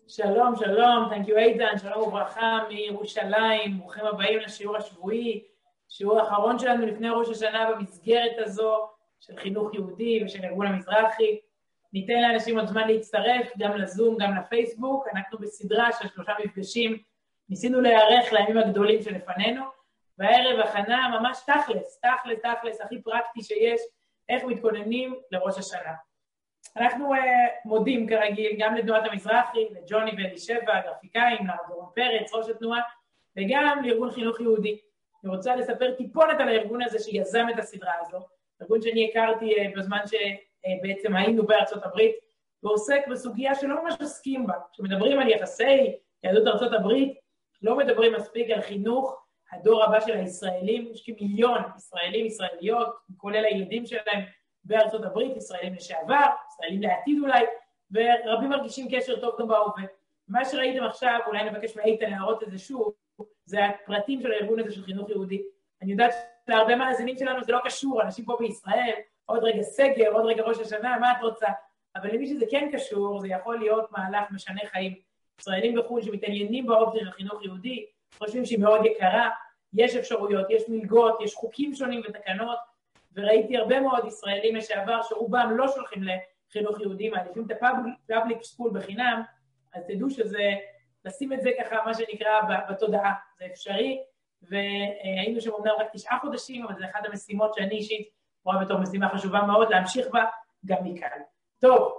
שלום, שלום, thank you איתן, שלום וברכה מירושלים, ברוכים הבאים לשיעור השבועי, שיעור האחרון שלנו לפני ראש השנה במסגרת הזו של חינוך יהודי ושל ארגון המזרחי. ניתן לאנשים עוד זמן להצטרף, גם לזום, גם לפייסבוק. אנחנו בסדרה של 3 מפגשים, ניסינו להיערך לימים הגדולים שלפנינו, והערב הכנה ממש תכלס, הכי פרקטי שיש, איך מתכוננים לראש השנה. אנחנו מודים כרגיל גם לתנועת המזרחי, לג'וני ואלישבע, הגרפיקאים, לדורון פרץ, ראש התנועה, וגם לארגון חינוך יהודי. אני רוצה לספר טיפונת על הארגון הזה שיזם את הסדרה הזו, ארגון שאני הכרתי בזמן שבעצם היינו בארצות הברית, ועוסק בסוגיה שלא ממש עוסקים בה. כשמדברים על יחסי יהדות ארצות הברית, לא מדברים מספיק על חינוך הדור הבא של הישראלים, יש כמיליון ישראלים, ישראליות, כולל הילדים שלהם, בארצות הברית, ישראלים לשעבר, ישראלים לעתיד אולי, ורבים מרגישים קשר טוב גם בהווה. מה שראיתם עכשיו, אולי נבקש מאיתן להראות את זה שוב, זה הפרטים של הארגון הזה של חינוך יהודי. אני יודעת שלהרבה מהאזינים שלנו זה לא קשור, אנשים פה בישראל, עוד רגע סגר, עוד רגע ראש השנה, מה את רוצה? אבל למי שזה כן קשור, זה יכול להיות מהלך משנה חיים. ישראלים בחו"ל שמתעניינים באופציה של חינוך יהודי, חושבים שהיא מאוד יקרה, יש אפשרויות, יש מלגות, יש חוקים שונים ותקנות, וראיתי הרבה מאוד ישראלים לשעבר שרובם לא שולחים לחינוך יהודי, מעדיפים את הפאבליק סקול בחינם, אז תדעו שזה, לשים את זה ככה מה שנקרא בתודעה, זה אפשרי, והיינו שם אומנם רק 9 חודשים, אבל זה אחת המשימות שאני אישית רואה בתור משימה חשובה מאוד, להמשיך בה גם מכאן. טוב,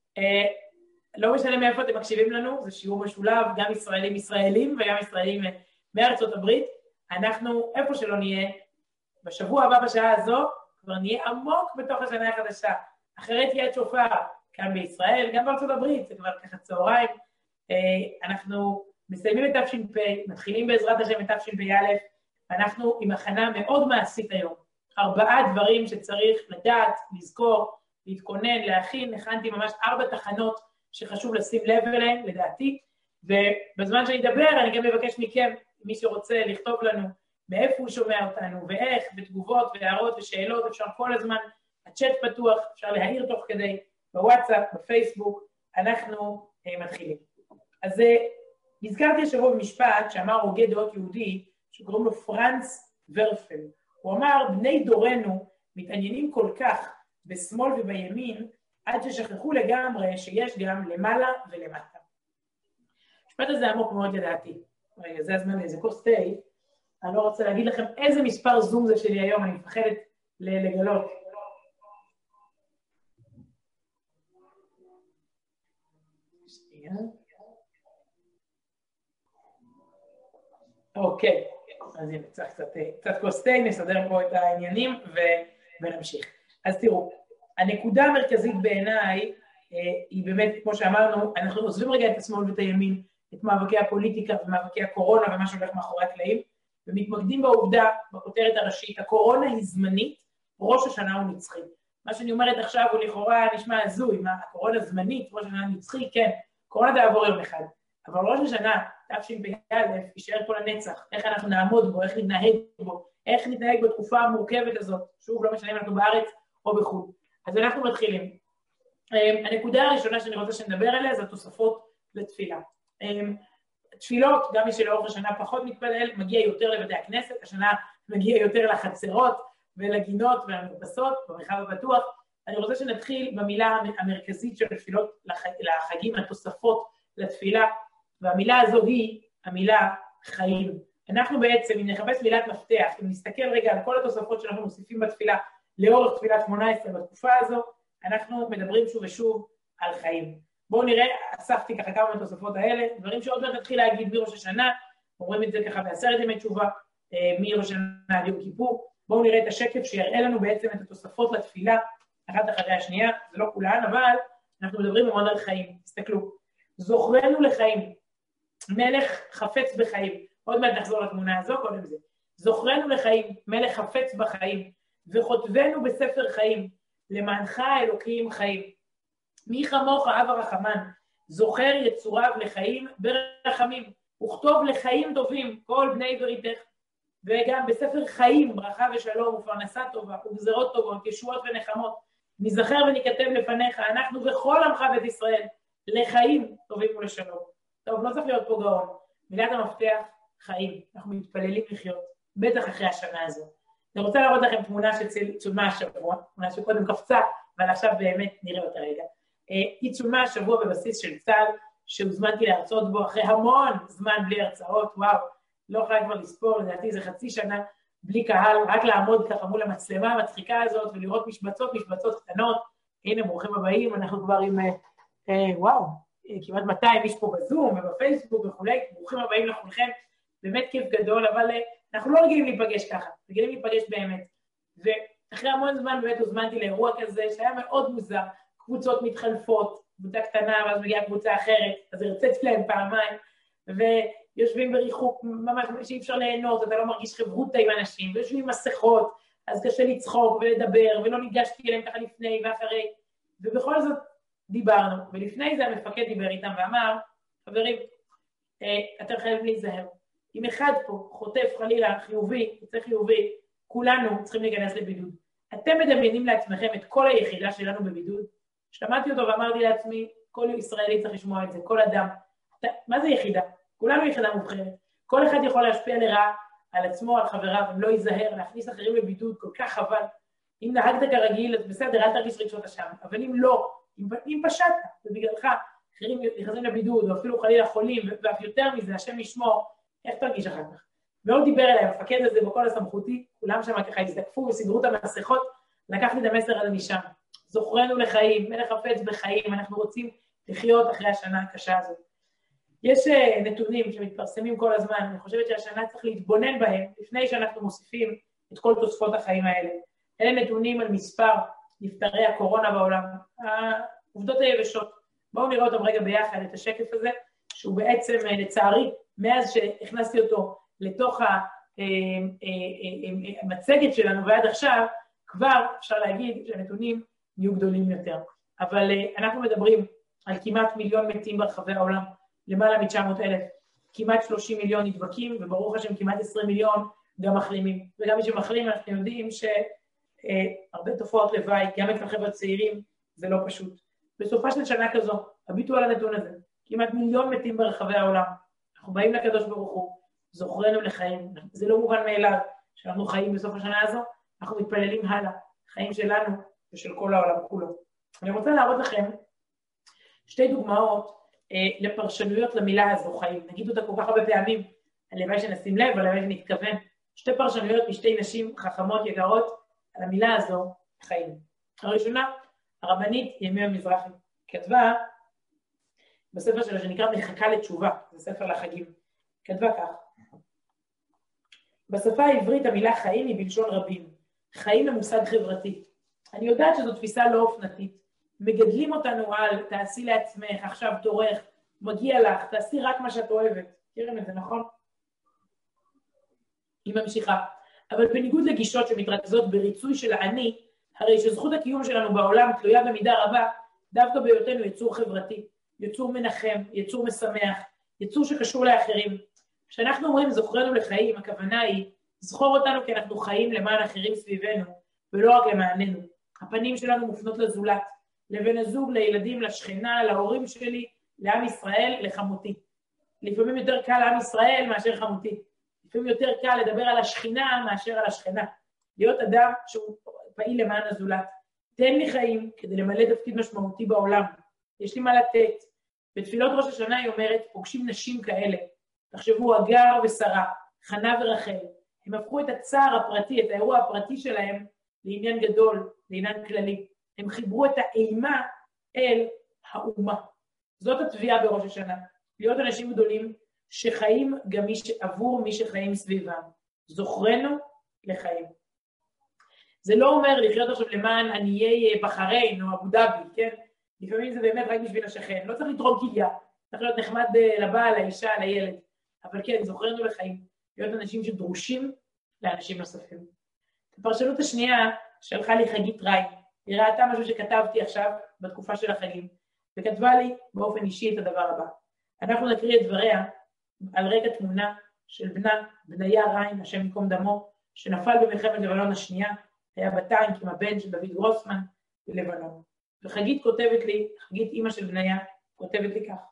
לא משנה מאיפה אתם מקשיבים לנו, זה שיעור משולב, גם ישראלים וגם ישראלים מארצות הברית, אנחנו איפה שלא נהיה, בשבוע הבא בשעה הזו, כבר נהיה עמוק בתוך השנה החדשה. אחרי תהיה שופר, כאן בישראל, גם בארצות הברית, זה כבר ככה צהריים. אנחנו מסיימים את תש"פ, מתחילים בעזרת השם את תשפ"א, ואנחנו עם הכנה מאוד מעשית היום. 4 דברים שצריך לדעת, לזכור, להתכונן, להכין. הכנתי ממש 4 תחנות שחשוב לשים לב אליהן, לדעתי. ובזמן שאני אדבר, אני גם מבקש מכם, מי שרוצה לכתוב לנו, מאיפה הוא שומע אותנו, ואיך, בתגובות והערות ושאלות, אפשר כל הזמן, הצ'אט פתוח, אפשר להעיר תוך כדי, בוואטסאפ, בפייסבוק, אנחנו מתחילים. אז נזכרתי השבוע במשפט שאמר הוגה דעות יהודי, שקוראים לו פרנץ ורפל. הוא אמר, בני דורנו מתעניינים כל כך בשמאל ובימין, עד ששכחו לגמרי שיש גם למעלה ולמטה. המשפט הזה עמוק מאוד לדעתי. רגע, זה הזמן לאיזה כוס תה. אני לא רוצה להגיד לכם איזה מספר זום זה שלי היום, אני מפחדת לגלות. שנייה. אוקיי, אז הנה, צריך קצת כוס תה, נסדר פה את העניינים ונמשיך. אז תראו, הנקודה המרכזית בעיניי היא באמת, כמו שאמרנו, אנחנו עוזבים רגע את השמאל ואת הימין, את מאבקי הפוליטיקה ומאבקי הקורונה ומה שהולך מאחורי הקלעים, ומתמקדים בעובדה, בכותרת הראשית, הקורונה היא זמנית, ראש השנה הוא נצחי. מה שאני אומרת עכשיו הוא לכאורה נשמע הזוי, מה, הקורונה זמנית, ראש השנה נצחי, כן, קורונה תעבור יום אחד. אבל ראש השנה, תשפ"א, יישאר כל הנצח, איך אנחנו נעמוד בו, איך נתנהג בו, איך נתנהג בתקופה המורכבת הזאת, שוב, לא משנה אם אנחנו בארץ או בחו"ל. אז אנחנו מתחילים. הנקודה הראשונה שאני רוצה שנדבר עליה, זה התוספות לתפילה. תפילות, גם מי שלאורך השנה פחות מתפלל, מגיע יותר לבתי הכנסת, השנה מגיע יותר לחצרות ולגינות ולמרפסות, במרחב הבטוח. אני רוצה שנתחיל במילה המרכזית של תפילות לחגים, התוספות לתפילה, והמילה הזו היא המילה חיים. אנחנו בעצם, אם נחפש מילת מפתח, אם נסתכל רגע על כל התוספות שאנחנו מוסיפים בתפילה, לאורך תפילת 18 בתקופה הזו, אנחנו מדברים שוב ושוב על חיים. בואו נראה, אספתי ככה כמה מהתוספות האלה, דברים שעוד מעט נתחיל להגיד מראש השנה, אומרים את זה ככה ב10 ימי תשובה, מראש השנה עד יום כיפור. בואו נראה את השקף שיראה לנו בעצם את התוספות לתפילה, אחת אחרי השנייה, זה לא כולן, אבל אנחנו מדברים המון על חיים. תסתכלו, זוכרנו לחיים, מלך חפץ בחיים, עוד מעט נחזור לתמונה הזו, קודם זה. זוכרנו לחיים, מלך חפץ בחיים, וכותבנו בספר חיים, למענך אלוקים חיים. מי כמוך אב הרחמן, זוכר יצוריו לחיים ברחמים, וכתוב לחיים טובים כל בני בריתך, וגם בספר חיים, ברכה ושלום ופרנסה טובה, וגזרות טובות, ישועות ונחמות, נזכר וניכתב לפניך, אנחנו וכל עמך בית ישראל, לחיים טובים ולשלום. טוב, לא צריך להיות פה גאון. מילת המפתח, חיים. אנחנו מתפללים לחיות, בטח אחרי השנה הזו. אני רוצה להראות לכם תמונה שצולמה השבוע, תמונה שקודם קפצה, אבל עכשיו באמת נראה אותה רגע. היא צולמה השבוע בבסיס של צה"ל, שהוזמנתי להרצות בו אחרי המון זמן בלי הרצאות, וואו, לא יכולה כבר לספור, לדעתי זה חצי שנה בלי קהל, רק לעמוד ככה מול המצלמה המצחיקה הזאת, ולראות משבצות קטנות. הנה, ברוכים הבאים, אנחנו כבר עם, וואו, כמעט 200 איש פה בזום ובפייסבוק וכולי, ברוכים הבאים לכולכם, באמת כיף גדול, אבל אנחנו לא רגילים להיפגש ככה, רגילים להיפגש באמת. ואחרי המון זמן באמת הוזמנתי לאירוע כזה, שהיה מאוד מוזר, קבוצות מתחלפות, קבוצה קטנה, ואז מגיעה קבוצה אחרת, אז הרציתי להם פעמיים, ויושבים בריחוק ממש שאי אפשר ליהנות, אתה לא מרגיש חברותא עם אנשים, ויושבים עם מסכות, אז קשה לצחוק ולדבר, ולא ניגשתי אליהם ככה לפני ואחרי, ובכל זאת דיברנו, ולפני זה המפקד דיבר איתם ואמר, חברים, אתם חייבים להיזהר, אם אחד פה חוטף חלילה חיובי, יוצא חיובי, כולנו צריכים להיכנס לבידוד. אתם מדמיינים לעצמכם את כל היחידה שלנו בבידוד? שמעתי אותו ואמרתי לעצמי, כל ישראלי צריך לשמוע את זה, כל אדם. מה זה יחידה? כולנו יחידה מובחרת. כל אחד יכול להשפיע לרעה על עצמו, על חבריו, אם לא ייזהר, להכניס אחרים לבידוד, כל כך חבל. אם נהגת כרגיל, אז בסדר, אל תרגיש רגשות אשם. אבל אם לא, אם פשטת, ובגללך, אחרים נכנסים לבידוד, או אפילו חלילה חולים, ואף יותר מזה, השם ישמור, איך תרגיש אחר כך? מאוד דיבר אליי, המפקד הזה בכל הסמכותי, כולם שם ככה הזדקפו וסידרו את המסכות, לקחתי את המסר הזה משם. זוכרנו לחיים, מלך חפץ בחיים, אנחנו רוצים לחיות אחרי השנה הקשה הזאת. יש נתונים שמתפרסמים כל הזמן, אני חושבת שהשנה צריך להתבונן בהם, לפני שאנחנו מוסיפים את כל תוספות החיים האלה. אלה נתונים על מספר נפטרי הקורונה בעולם, העובדות היבשות. בואו נראה אותם רגע ביחד, את השקף הזה, שהוא בעצם, לצערי, מאז שהכנסתי אותו לתוך המצגת שלנו ועד עכשיו, כבר אפשר להגיד שהנתונים יהיו גדולים יותר. אבל אנחנו מדברים על כמעט מיליון מתים ברחבי העולם, למעלה מ-900,000, כמעט 30 מיליון נדבקים, וברוך השם כמעט 20 מיליון גם מחלימים. וגם מי שמחלים, אנחנו יודעים שהרבה תופעות לוואי, גם אצל חבר'ה צעירים, זה לא פשוט. בסופה של שנה כזו, הביטו על הנתון הזה, כמעט מיליון מתים ברחבי העולם. אנחנו באים לקדוש ברוך הוא, זוכרנו לחיים, זה לא מובן מאליו שאנחנו חיים בסוף השנה הזו, אנחנו מתפללים הלאה, חיים שלנו ושל כל העולם כולו. אני רוצה להראות לכם שתי דוגמאות לפרשנויות למילה הזו, חיים. נגיד אותה כל כך הרבה פעמים, הלוואי שנשים לב, הלוואי שנתכוון. שתי פרשנויות משתי נשים חכמות יקרות על המילה הזו, חיים. הראשונה, הרבנית ימי המזרחי, כתבה בספר שלה שנקרא מחכה לתשובה, זה ספר לחגים. כתבה כך, בשפה העברית המילה חיים היא בלשון רבים. חיים למושג חברתי. אני יודעת שזו תפיסה לא אופנתית. מגדלים אותנו על תעשי לעצמך, עכשיו תורך, מגיע לך, תעשי רק מה שאת אוהבת. תראם את זה, נכון? היא ממשיכה. אבל בניגוד לגישות שמתרכזות בריצוי של העני, הרי שזכות הקיום שלנו בעולם תלויה במידה רבה, דווקא בהיותנו יצור חברתי, יצור מנחם, יצור משמח, יצור שקשור לאחרים. כשאנחנו אומרים זוכרנו לחיים, הכוונה היא, זכור אותנו כי אנחנו חיים למען אחרים סביבנו, ולא רק למעננו. הפנים שלנו מופנות לזולת, לבן הזוג, לילדים, לשכנה, להורים שלי, לעם ישראל, לחמותי. לפעמים יותר קל לעם ישראל מאשר חמותי. לפעמים יותר קל לדבר על השכינה מאשר על השכנה. להיות אדם שהוא פעיל למען הזולת. תן לי חיים כדי למלא תפקיד משמעותי בעולם. יש לי מה לתת. בתפילות ראש השנה היא אומרת, פוגשים נשים כאלה. תחשבו, אגר ושרה, חנה ורחל. הם הפכו את הצער הפרטי, את האירוע הפרטי שלהם, לעניין גדול, לעניין כללי. הם חיברו את האימה אל האומה. זאת התביעה בראש השנה. להיות אנשים גדולים שחיים גם עבור מי שחיים סביבם. זוכרנו לחיים. זה לא אומר לחיות עכשיו למען עניי בחריין או אבו דאבי, כן? לפעמים זה באמת רק בשביל השכן. לא צריך לתרום כליה, צריך להיות נחמד לבעל, לאישה, לילד. אבל כן, זוכרנו לחיים. להיות אנשים שדרושים לאנשים נוספים. הפרשנות השנייה שלחה לי חגית ריין. היא ראתה משהו שכתבתי עכשיו בתקופה של החגים, וכתבה לי באופן אישי את הדבר הבא. אנחנו נקריא את דבריה על רקע תמונה של בניה ריין, השם יקום דמו, שנפל במלחמת לבנון השנייה, היה בטנק עם הבן של דוד גרוסמן בלבנון. וחגית כותבת לי, חגית אימא של בניה, כותבת לי כך.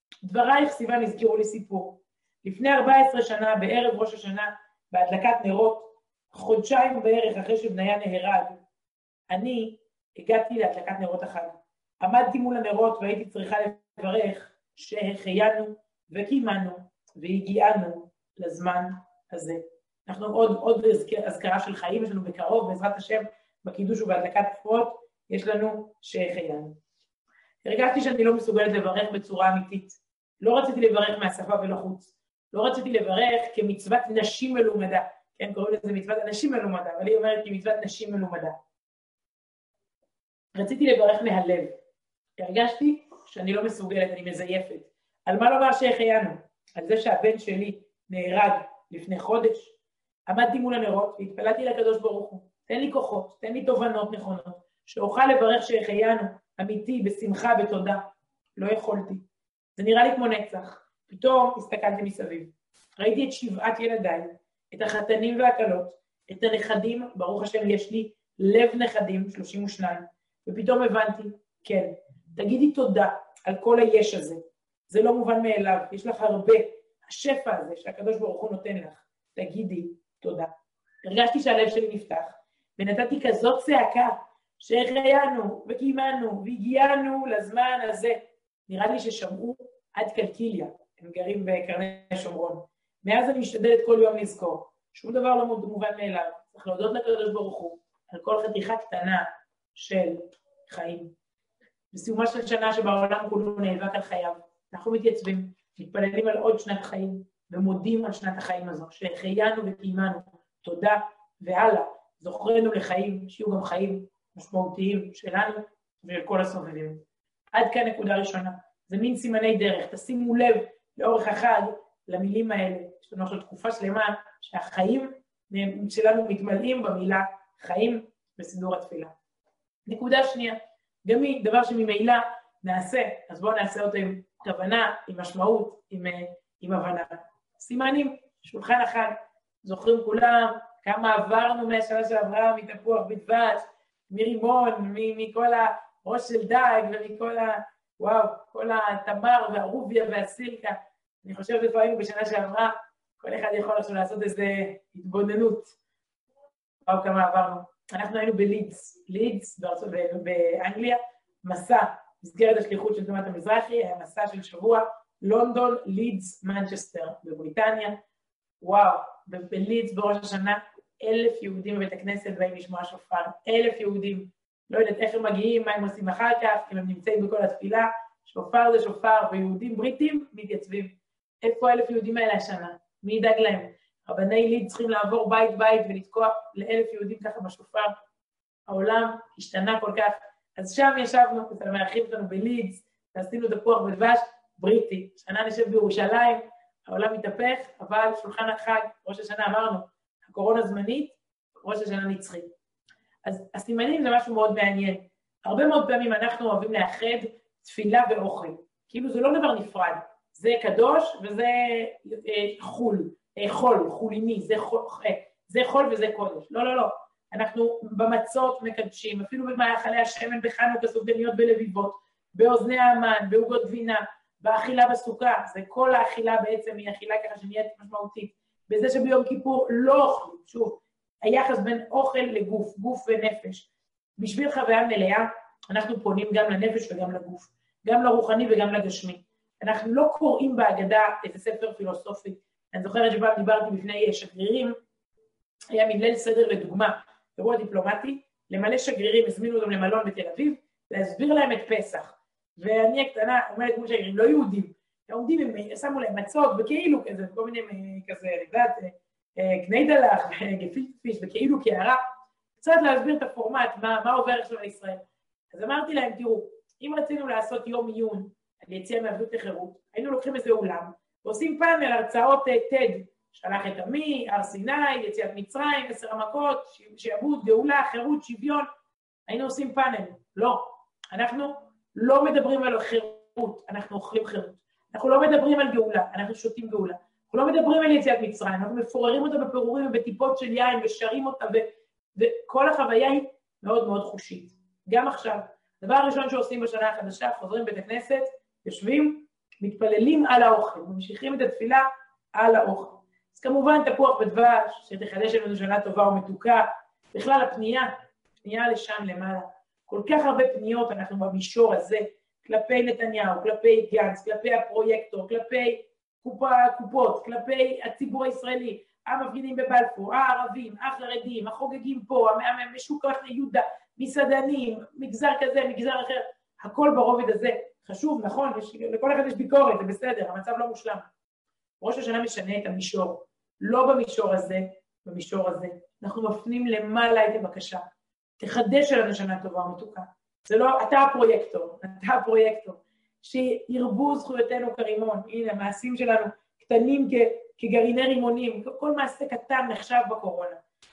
דברייך סיוון הזכירו לי סיפור. לפני 14 שנה, בערב ראש השנה, בהדלקת נרות, חודשיים בערך אחרי שבניה נהרג, אני הגעתי להדלקת נרות החג. עמדתי מול הנרות והייתי צריכה לברך שהחיינו וקיימנו והגיענו לזמן הזה. אנחנו עוד הזכרה של חיים, יש לנו בקרוב, בעזרת השם, בקידוש ובהדלקת נרות, יש לנו שהחיינו. הרגשתי שאני לא מסוגלת לברך בצורה אמיתית. לא רציתי לברך מהשפה ולא חוץ. לא רציתי לברך כמצוות נשים מלומדה. כן, קוראים לזה מצוות אנשים מלומדה, אבל היא אומרת כמצוות נשים מלומדה. רציתי לברך מהלב. הרגשתי שאני לא מסוגלת, אני מזייפת. על מה לומר שהחיינו? על זה שהבן שלי נהרג לפני חודש. עמדתי מול הנרות והתפללתי לקדוש ברוך הוא. תן לי כוחות, תן לי תובנות נכונות, שאוכל לברך שהחיינו אמיתי, בשמחה, בתודה. לא יכולתי. זה נראה לי כמו נצח. פתאום הסתכלתי מסביב. ראיתי את 7 ילדיי, את החתנים והקלות, את הנכדים, ברוך השם יש לי לב נכדים, 32, ופתאום הבנתי, כן, תגידי תודה על כל היש הזה. זה לא מובן מאליו, יש לך הרבה, השפע הזה שהקדוש ברוך הוא נותן לך. תגידי תודה. הרגשתי שהלב שלי נפתח, ונתתי כזאת צעקה, שהחיינו וקיימנו והגיענו לזמן הזה. נראה לי ששמעו עד קלקיליה, הם גרים בקרני שומרון. מאז אני משתדלת כל יום לזכור, שום דבר לא מובן מאליו, צריך להודות לקדוש ברוך הוא, על כל חתיכה קטנה של חיים. בסיומה של שנה שבעולם כולו נאבק על חייו, אנחנו מתייצבים, מתפללים על עוד שנת חיים, ומודים על שנת החיים הזו, שהחיינו וקיימנו, תודה והלאה, זוכרנו לחיים, שיהיו גם חיים משמעותיים שלנו ושל כל הסובבים. עד כאן נקודה ראשונה, זה מין סימני דרך, תשימו לב לאורך החג למילים האלה, יש לנו עכשיו תקופה שלמה שהחיים שלנו מתמלאים במילה חיים בסידור התפילה. נקודה שנייה, גם היא דבר שממילא נעשה, אז בואו נעשה אותו עם כוונה, עם משמעות, עם הבנה. סימנים, שולחן החג, זוכרים כולם כמה עברנו מהשנה שעברה מתפוח בדבש, מרימון, מכל הראש של דג ומכל וואו, כל התמר והרוביה והסילקה. אני חושבת איפה היינו בשנה שעברה, כל אחד יכול עכשיו לעשות איזו התבוננות. וואו, כמה עברנו. אנחנו היינו לידס באנגליה, מסע, מסגרת השליחות של תנועת המזרחי, היה מסע של שבוע, לונדון, לידס, מנצ'סטר, בבריטניה. וואו, בלידס בראש השנה, 1,000 יהודים בבית הכנסת באים לשמוע שופר, 1,000 יהודים, לא יודעת איך הם מגיעים, מה הם עושים אחר כך, אם הם נמצאים בכל התפילה, שופר זה שופר, ויהודים בריטים מתייצבים. איפה 1,000 יהודים האלה השנה? מי ידאג להם? רבני ליד צריכים לעבור בית בית ולתקוע ל1,000 יהודים ככה בשופר. העולם השתנה כל כך. אז שם ישבנו, אצל המארחים שלנו בלידס, ועשינו תפוח בדבש בריטי. שנה נשב בירושלים, העולם מתהפך, אבל שולחן החג, ראש השנה אמרנו, הקורונה זמנית, ראש השנה נצחי. אז הסימנים זה משהו מאוד מעניין. הרבה מאוד פעמים אנחנו אוהבים לאחד תפילה ואוכל. כאילו זה לא דבר נפרד. זה קדוש וזה חול, חוליני, זה חול וזה קודש. לא, לא, לא. אנחנו במצות מקדשים, אפילו במאכלי השמן בחנוכה, סופגניות בלביבות, באוזני האמן, בעוגות גבינה, באכילה בסוכה, זה כל האכילה בעצם היא אכילה ככה שנהיית משמעותית. בזה שביום כיפור לא אוכלים, שוב, היחס בין אוכל לגוף, גוף ונפש. בשביל חוויה מלאה, אנחנו פונים גם לנפש וגם לגוף, גם לרוחני וגם לגשמי. אנחנו לא קוראים בהגדה את הספר פילוסופי. אני זוכרת שפעם דיברתי בפני שגרירים, היה מליל סדר לדוגמה, אירוע דיפלומטי, למלא שגרירים, הזמינו אותם למלון בתל אביב, להסביר להם את פסח. ואני הקטנה אומרת כמו שגרירים, לא יהודים, עומדים, הם שמו להם מצות, וכאילו כזה, כל מיני כזה, לדעת, קניידלח, גפילפיש, וכאילו כערה, קצת להסביר את הפורמט, מה עובר עכשיו על ישראל. אז אמרתי להם, תראו, אם רצינו לעשות יום עיון, על יציאה מעבדות לחירות, היינו לוקחים איזה אולם, ועושים פאנל הרצאות TED, שלח את עמי, הר סיני, יציאת מצרים, 10 המכות, שעבוד, גאולה, חירות, שוויון, היינו עושים פאנל. לא, אנחנו לא מדברים על חירות, אנחנו אוכלים חירות. אנחנו לא מדברים על גאולה, אנחנו שותים גאולה. אנחנו לא מדברים על יציאת מצרים, אנחנו מפוררים אותה בפירורים ובטיפות של יין, ושרים אותה, וכל החוויה היא מאוד מאוד חושית. גם עכשיו, הדבר הראשון שעושים בשנה החדשה, חוזרים בית הכנסת, יושבים, מתפללים על האוכל, ממשיכים את התפילה על האוכל. אז כמובן תפוח בדבש, שתחדש לנו שנה טובה ומתוקה, בכלל פנייה לשם למעלה. כל כך הרבה פניות אנחנו במישור הזה, כלפי נתניהו, כלפי גנץ, כלפי הפרויקטור, כלפי קופות, כלפי הציבור הישראלי, המפגינים בבלפור, הערבים, החרדים, החוגגים פה, המשוקות ליהודה, מסעדנים, מגזר כזה, מגזר אחר, הכל ברובד הזה. חשוב, נכון, לכל אחד יש ביקורת, זה בסדר, המצב לא מושלם. ראש השנה משנה את המישור, לא במישור הזה, במישור הזה. אנחנו מפנים למעלה את הבקשה. תחדש לנו שנה טובה ומתוקה. זה לא, אתה הפרויקטור, שירבו זכויותינו כרימון. הנה, המעשים שלנו קטנים כגרעיני רימונים, כל מעשה קטן נחשב בקורונה.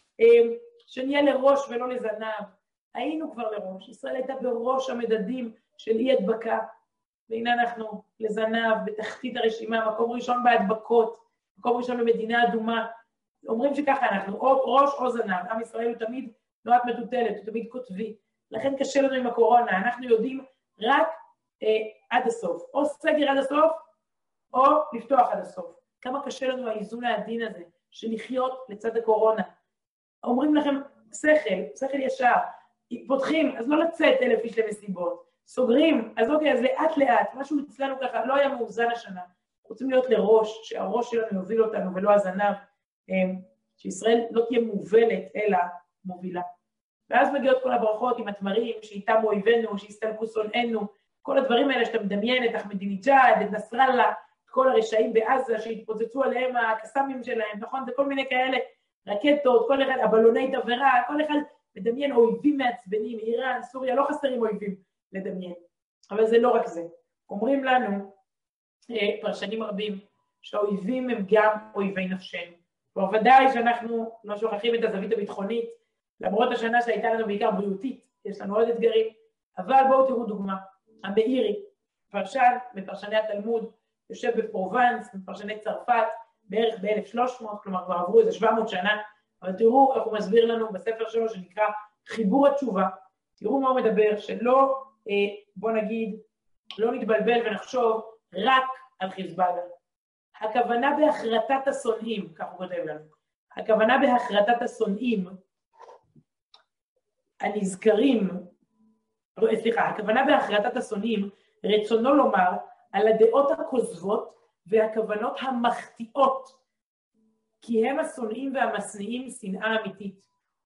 שנהיה לראש ולא לזנב. היינו כבר לראש, ישראל הייתה בראש המדדים של אי הדבקה, והנה אנחנו לזנב בתחתית הרשימה, מקום ראשון בהדבקות, מקום ראשון במדינה אדומה. אומרים שככה אנחנו, או ראש או זנב. עם ישראל הוא תמיד תנועת מטוטלת, הוא תמיד כותבי. לכן קשה לנו עם הקורונה, אנחנו יודעים רק עד הסוף. או סגר עד הסוף, או לפתוח עד הסוף. כמה קשה לנו האיזון העדין הזה, של לחיות לצד הקורונה. אומרים לכם, שכל ישר, פותחים, אז לא לצאת 1,000 איש למסיבות. סוגרים, אז אוקיי, אז לאט, משהו אצלנו ככה, לא היה מאוזן השנה. רוצים להיות לראש, שהראש שלנו יוביל אותנו ולא הזנב, שישראל לא תהיה מובלת, אלא מובילה. ואז מגיעות כל הברכות עם התמרים, שאיתם אויבינו, שהסתלקו שונאינו, כל הדברים האלה שאתה מדמיין, את אחמדינג'אד, את נסראללה, את כל הרשעים בעזה שהתפוצצו עליהם הקסאמים שלהם, נכון? זה כל מיני כאלה רקטות, כל אחד, הבלוני תבערה, כל אחד מדמיין אויבים מעצבנים, איראן, סוריה, לא חסרים אויבים לדמיין. אבל זה לא רק זה. אומרים לנו, פרשנים רבים, שהאויבים הם גם אויבי נפשנו. ובוודאי שאנחנו לא שוכחים את הזווית הביטחונית, למרות השנה שהייתה לנו בעיקר בריאותית, יש לנו עוד אתגרים, אבל בואו תראו דוגמה. המאירי, פרשן מפרשני התלמוד, יושב בפרובנס, מפרשני צרפת, בערך ב-1300, כלומר כבר עברו איזה 700 שנה, אבל תראו איך הוא מסביר לנו בספר שלו שנקרא חיבור התשובה. תראו מה הוא מדבר, שלא, בוא נגיד, לא נתבלבל ונחשוב רק על חיזבאללה. הכוונה בהחרטת השונאים, כך הוא כותב לנו, הכוונה בהחרטת השונאים, הנזכרים, הכוונה בהחרטת השונאים, רצונו לומר על הדעות הכוזבות והכוונות המחטיאות, כי הם השונאים והמשניאים שנאה אמיתית.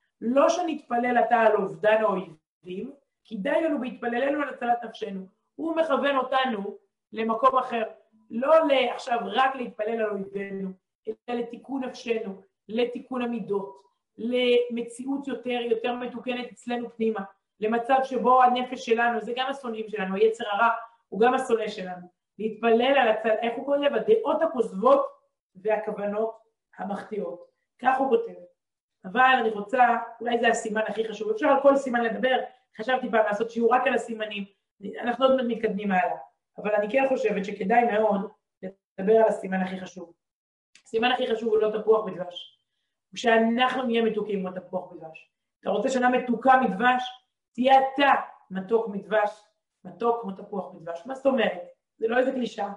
לא שנתפלל עתה על אובדן האויבים, כי די לנו בהתפללנו על הצלת נפשנו. הוא מכוון אותנו למקום אחר, לא עכשיו רק להתפלל על אויבינו, אלא לתיקון נפשנו, לתיקון המידות, למציאות יותר מתוקנת אצלנו פנימה, למצב שבו הנפש שלנו, זה גם השונאים שלנו, היצר הרע הוא גם השונא שלנו, להתפלל על הצד, איך הוא כותב? הדעות הכוזבות והכוונות המחטיאות. כך הוא כותב. אבל אני רוצה, אולי זה הסימן הכי חשוב, אפשר על כל סימן לדבר, חשבתי פעם לעשות שיעור רק על הסימנים, אנחנו עוד מתקדמים הלאה, אבל אני כן חושבת שכדאי מאוד לדבר על הסימן הכי חשוב. הסימן הכי חשוב הוא לא תפוח בדבש. כשאנחנו נהיה מתוקים כמו תפוח בדבש. אתה רוצה שנה מתוקה מדבש? תהיה אתה מתוק מדבש, מתוק כמו תפוח בדבש. מה זאת אומרת? זה לא איזה קלישה.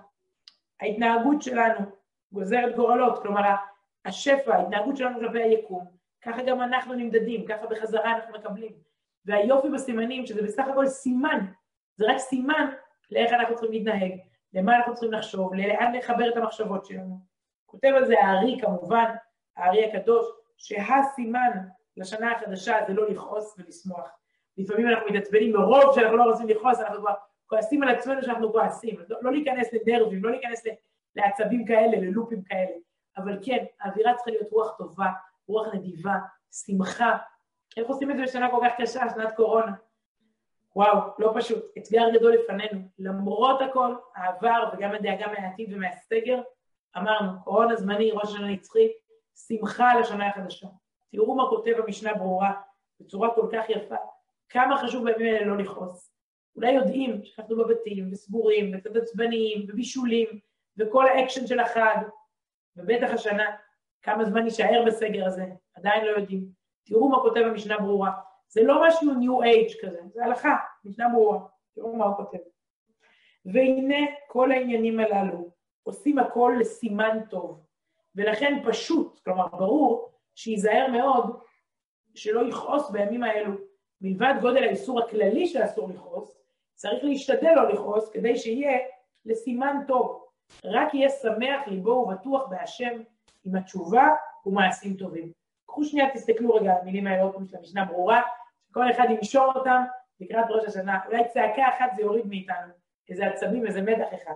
ההתנהגות שלנו גוזרת גורלות, כלומר השפע, ההתנהגות שלנו כלפי היקום, ככה גם אנחנו נמדדים, ככה בחזרה אנחנו מקבלים. והיופי בסימנים, שזה בסך הכל סימן, זה רק סימן לאיך אנחנו צריכים להתנהג, למה אנחנו צריכים לחשוב, לאן לחבר את המחשבות שלנו. כותב על זה הארי כמובן, הארי הקדוש, שהסימן לשנה החדשה זה לא לכעוס ולשמוח. לפעמים אנחנו מתעצבנים מרוב שאנחנו לא רוצים לכעוס, אנחנו כבר כועסים על עצמנו שאנחנו כועסים, לא להיכנס לנרבים, לא להיכנס לעצבים כאלה, ללופים כאלה, אבל כן, האווירה צריכה להיות רוח טובה, רוח נדיבה, שמחה. איך עושים את זה בשנה כל כך קשה, שנת קורונה? וואו, לא פשוט, אתגר גדול לפנינו. למרות הכל, העבר וגם הדאגה מהעתיד ומהסגר, אמרנו, קורונה זמני, ראש השנה נצחי, שמחה לשנה החדשה. תראו מה כותב המשנה ברורה, בצורה כל כך יפה, כמה חשוב בימים האלה לא לכעוס. אולי יודעים שאנחנו בבתים וסגורים וקצת עצבניים ובישולים וכל האקשן של החג, ובטח השנה, כמה זמן נשאר בסגר הזה, עדיין לא יודעים. תראו מה כותב המשנה ברורה. זה לא משהו New Age כזה, זה הלכה, משנה ברורה. תראו מה הוא כותב. והנה כל העניינים הללו עושים הכל לסימן טוב, ולכן פשוט, כלומר ברור, שיזהר מאוד שלא יכעוס בימים האלו. מלבד גודל האיסור הכללי שאסור לכעוס, צריך להשתדל לא לכעוס כדי שיהיה לסימן טוב. רק יהיה שמח ליבו ובטוח בהשם עם התשובה ומעשים טובים. קחו שנייה, תסתכלו רגע על המילים האלה עוד פעם של המשנה ברורה, שכל אחד ימשור אותם לקראת ראש השנה. אולי צעקה אחת זה יוריד מאיתנו, איזה עצבים, איזה מתח אחד.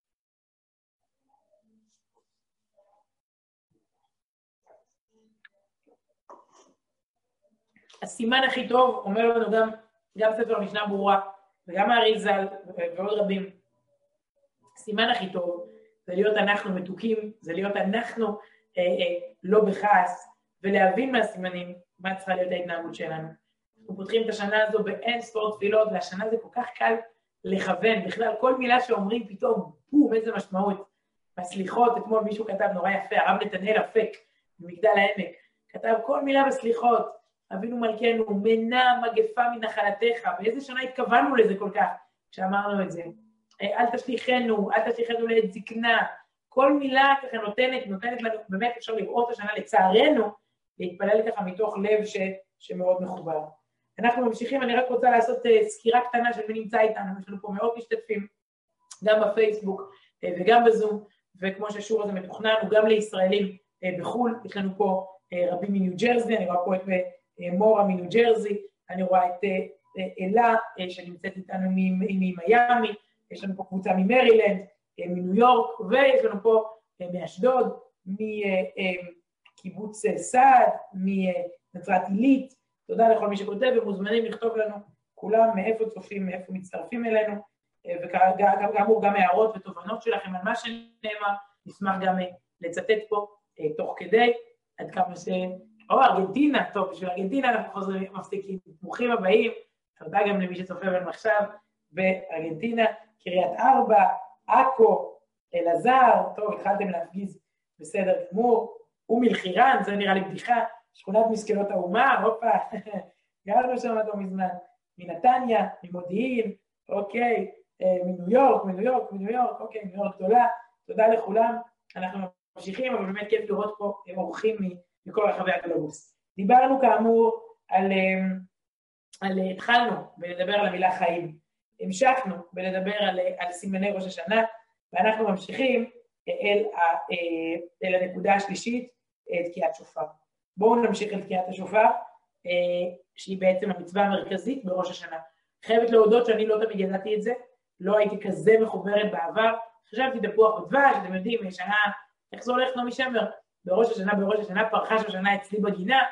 הסימן הכי טוב, אומר לנו גם ספר המשנה ברורה, וגם האריז"ל ועוד רבים, הסימן הכי טוב זה להיות אנחנו מתוקים, זה להיות אנחנו לא בכעס, ולהבין מהסימנים מה צריכה להיות ההתנהגות שלנו. אנחנו פותחים את השנה הזו באין ספור תפילות, והשנה זה כל כך קל לכוון, בכלל כל מילה שאומרים פתאום, בום, איזה משמעות. בסליחות, אתמול מישהו כתב נורא יפה, הרב נתנאל אפק, ממגדל העמק, כתב כל מילה בסליחות, אבינו מלכנו, מנע מגפה מנחלתך, באיזה שנה התכוונו לזה כל כך, כשאמרנו את זה. אל תשליחנו לעת זקנה, כל מילה ככה נותנת לנו, באמת אפשר לראות השנה לצערנו, להתפלל ככה מתוך לב שמאוד מחובר. אנחנו ממשיכים, אני רק רוצה לעשות סקירה קטנה של מי נמצא איתנו, יש לנו פה מאות משתתפים, גם בפייסבוק וגם בזום, וכמו שהשיעור הזה מתוכנן, הוא גם לישראלים בחו"ל, יש לנו פה רבים מניו ג'רזי, אני רואה פה את מורה מניו ג'רזי, אני רואה את אלה שנמצאת איתנו ממיימי, יש לנו פה קבוצה ממרילנד, מניו יורק, ויש לנו פה מאשדוד, מקיבוץ סעד, מנצרת עילית, תודה לכל מי שכותב, ומוזמנים לכתוב לנו כולם מאיפה צופים, מאיפה מצטרפים אלינו, וגם הערות ותובנות שלכם על מה שנאמר, נשמח גם לצטט פה תוך כדי, עד כמה ש... או ארגנטינה, טוב, בשביל ארגנטינה אנחנו חוזרים, מפסיקים, ברוכים הבאים, תודה גם למי שצופה בנו עכשיו, בארגנטינה, קריית ארבע, עכו, אלעזר, טוב, התחלתם להפגיז בסדר גמור, ומלחירן, זה נראה לי בדיחה, שכונת מסכנות האומה, הופה, גרנו שם אותו מזמן, מנתניה, ממודיעין, אוקיי, מניו יורק, אוקיי, ניו יורק גדולה, תודה לכולם, אנחנו ממשיכים, אבל באמת כיף לראות פה אורחים מכל רחבי הגלובוס. דיברנו כאמור התחלנו בלדבר על המילה חיים, המשכנו בלדבר על סימני ראש השנה, ואנחנו ממשיכים אל הנקודה השלישית, תקיעת שופר. בואו נמשיך אל תקיעת השופר, שהיא בעצם המצווה המרכזית בראש השנה. חייבת להודות שאני לא תמיד ידעתי את זה, לא הייתי כזה מחוברת בעבר, חשבתי תפוח בדבש, אתם יודעים, שנה, איך זה הולך נעמי שמר? בראש השנה, פרחה של שנה אצלי בגינה,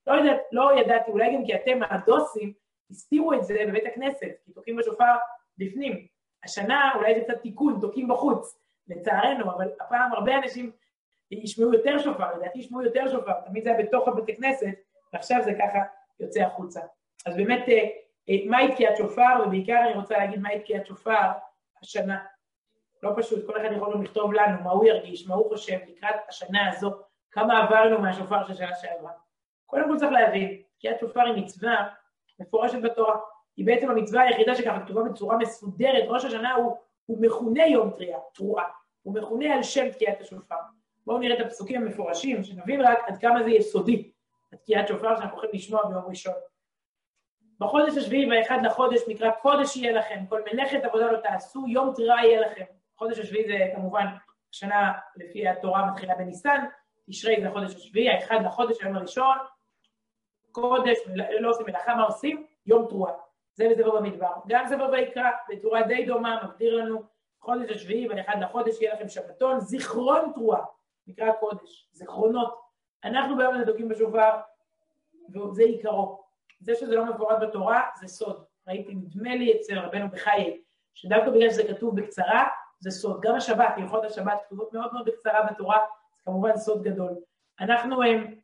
לא ידעתי, אולי גם כי אתם הדוסים, הסתירו את זה בבית הכנסת, כי תוקים בשופר בפנים. השנה אולי זה קצת תיקון, תוקים בחוץ, לצערנו, אבל הפעם הרבה אנשים ישמעו יותר שופר, לדעתי ישמעו יותר שופר, תמיד זה היה בתוך הבית הכנסת, ועכשיו זה ככה יוצא החוצה. אז באמת, מהי תקיעת שופר, ובעיקר אני רוצה להגיד מהי תקיעת שופר השנה. לא פשוט, כל אחד יכול לכתוב לנו מה הוא ירגיש, מה הוא חושב לקראת השנה הזו, כמה עברנו מהשופר של שנה שעברה. קודם כל צריך להבין, תקיעת שופר היא מצווה מפורשת בתורה, היא בעצם המצווה היחידה שככה כתובה בצורה מסודרת, ראש השנה הוא מכונה יום תרועה, הוא מכונה על שם תקיעת השופר. בואו נראה את הפסוקים המפורשים, שנבין רק עד כמה זה יסודי, תקיעת שופר שאנחנו יכולים לשמוע ביום ראשון. בחודש השביעי והאחד לחודש נקרא קודש יהיה לכם, כל מלאכת עבודה לא תעשו, יום תריעה יהיה לכם. חודש השביעי זה כמובן שנה לפי התורה מתחילה בניסן, תשרי זה החודש השביעי, האחד לחודש, היום הראשון, קודש, לא עושים מלאכה, מה עושים? יום תרועה. זה וזה בו במדבר. גם זה בו ויקרא, בצורה די דומה, מגדיר לנו חודש השביעי והאחד לחודש יהיה לכם שבתון, זיכרון תרועה, נקרא קודש, זיכרונות. אנחנו ביום הזה דוקים בשופר, וזה עיקרו. זה שזה לא מפורט בתורה, זה סוד. ראיתי, נדמה לי אצל רבנו בחיי, שדווקא בגלל שזה כתוב בקצרה, זה סוד. גם השבת, הלכות השבת, כתובות מאוד מאוד בקצרה בתורה, זה כמובן סוד גדול. אנחנו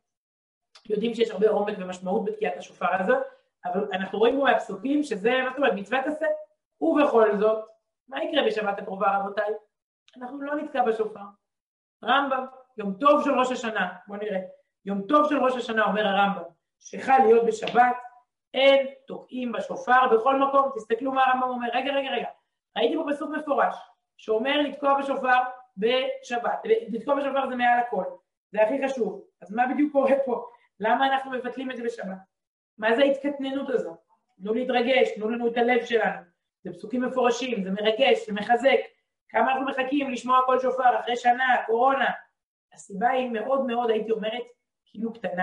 יודעים שיש הרבה עומק ומשמעות בתקיעת השופר הזה, אבל אנחנו רואים פה מהפסוקים שזה, מה זאת אומרת, מצוות עשה. ובכל זאת, מה יקרה בשבת הקרובה, רבותיי? אנחנו לא נתקע בשופר. רמב"ם, יום טוב של ראש השנה, בואו נראה. יום טוב של ראש השנה, אומר הרמב"ם, שחל להיות בשבת, אין תוקעים בשופר בכל מקום. תסתכלו מה הרמב"ם אומר, רגע. ראיתי פה פסוק מפורש, שאומר לתקוע בשופר בשבת. לתקוע בשופר זה מעל הכל, זה הכי חשוב. אז מה בדיוק קורה פה? למה אנחנו מבטלים את זה בשבת? מה זה ההתקטננות הזו? תנו להתרגש, תנו לנו את הלב שלנו. זה פסוקים מפורשים, זה מרגש, זה מחזק. כמה אנחנו מחכים לשמוע כל שופר אחרי שנה, קורונה. הסיבה היא מאוד מאוד, הייתי אומרת, כאילו קטנה.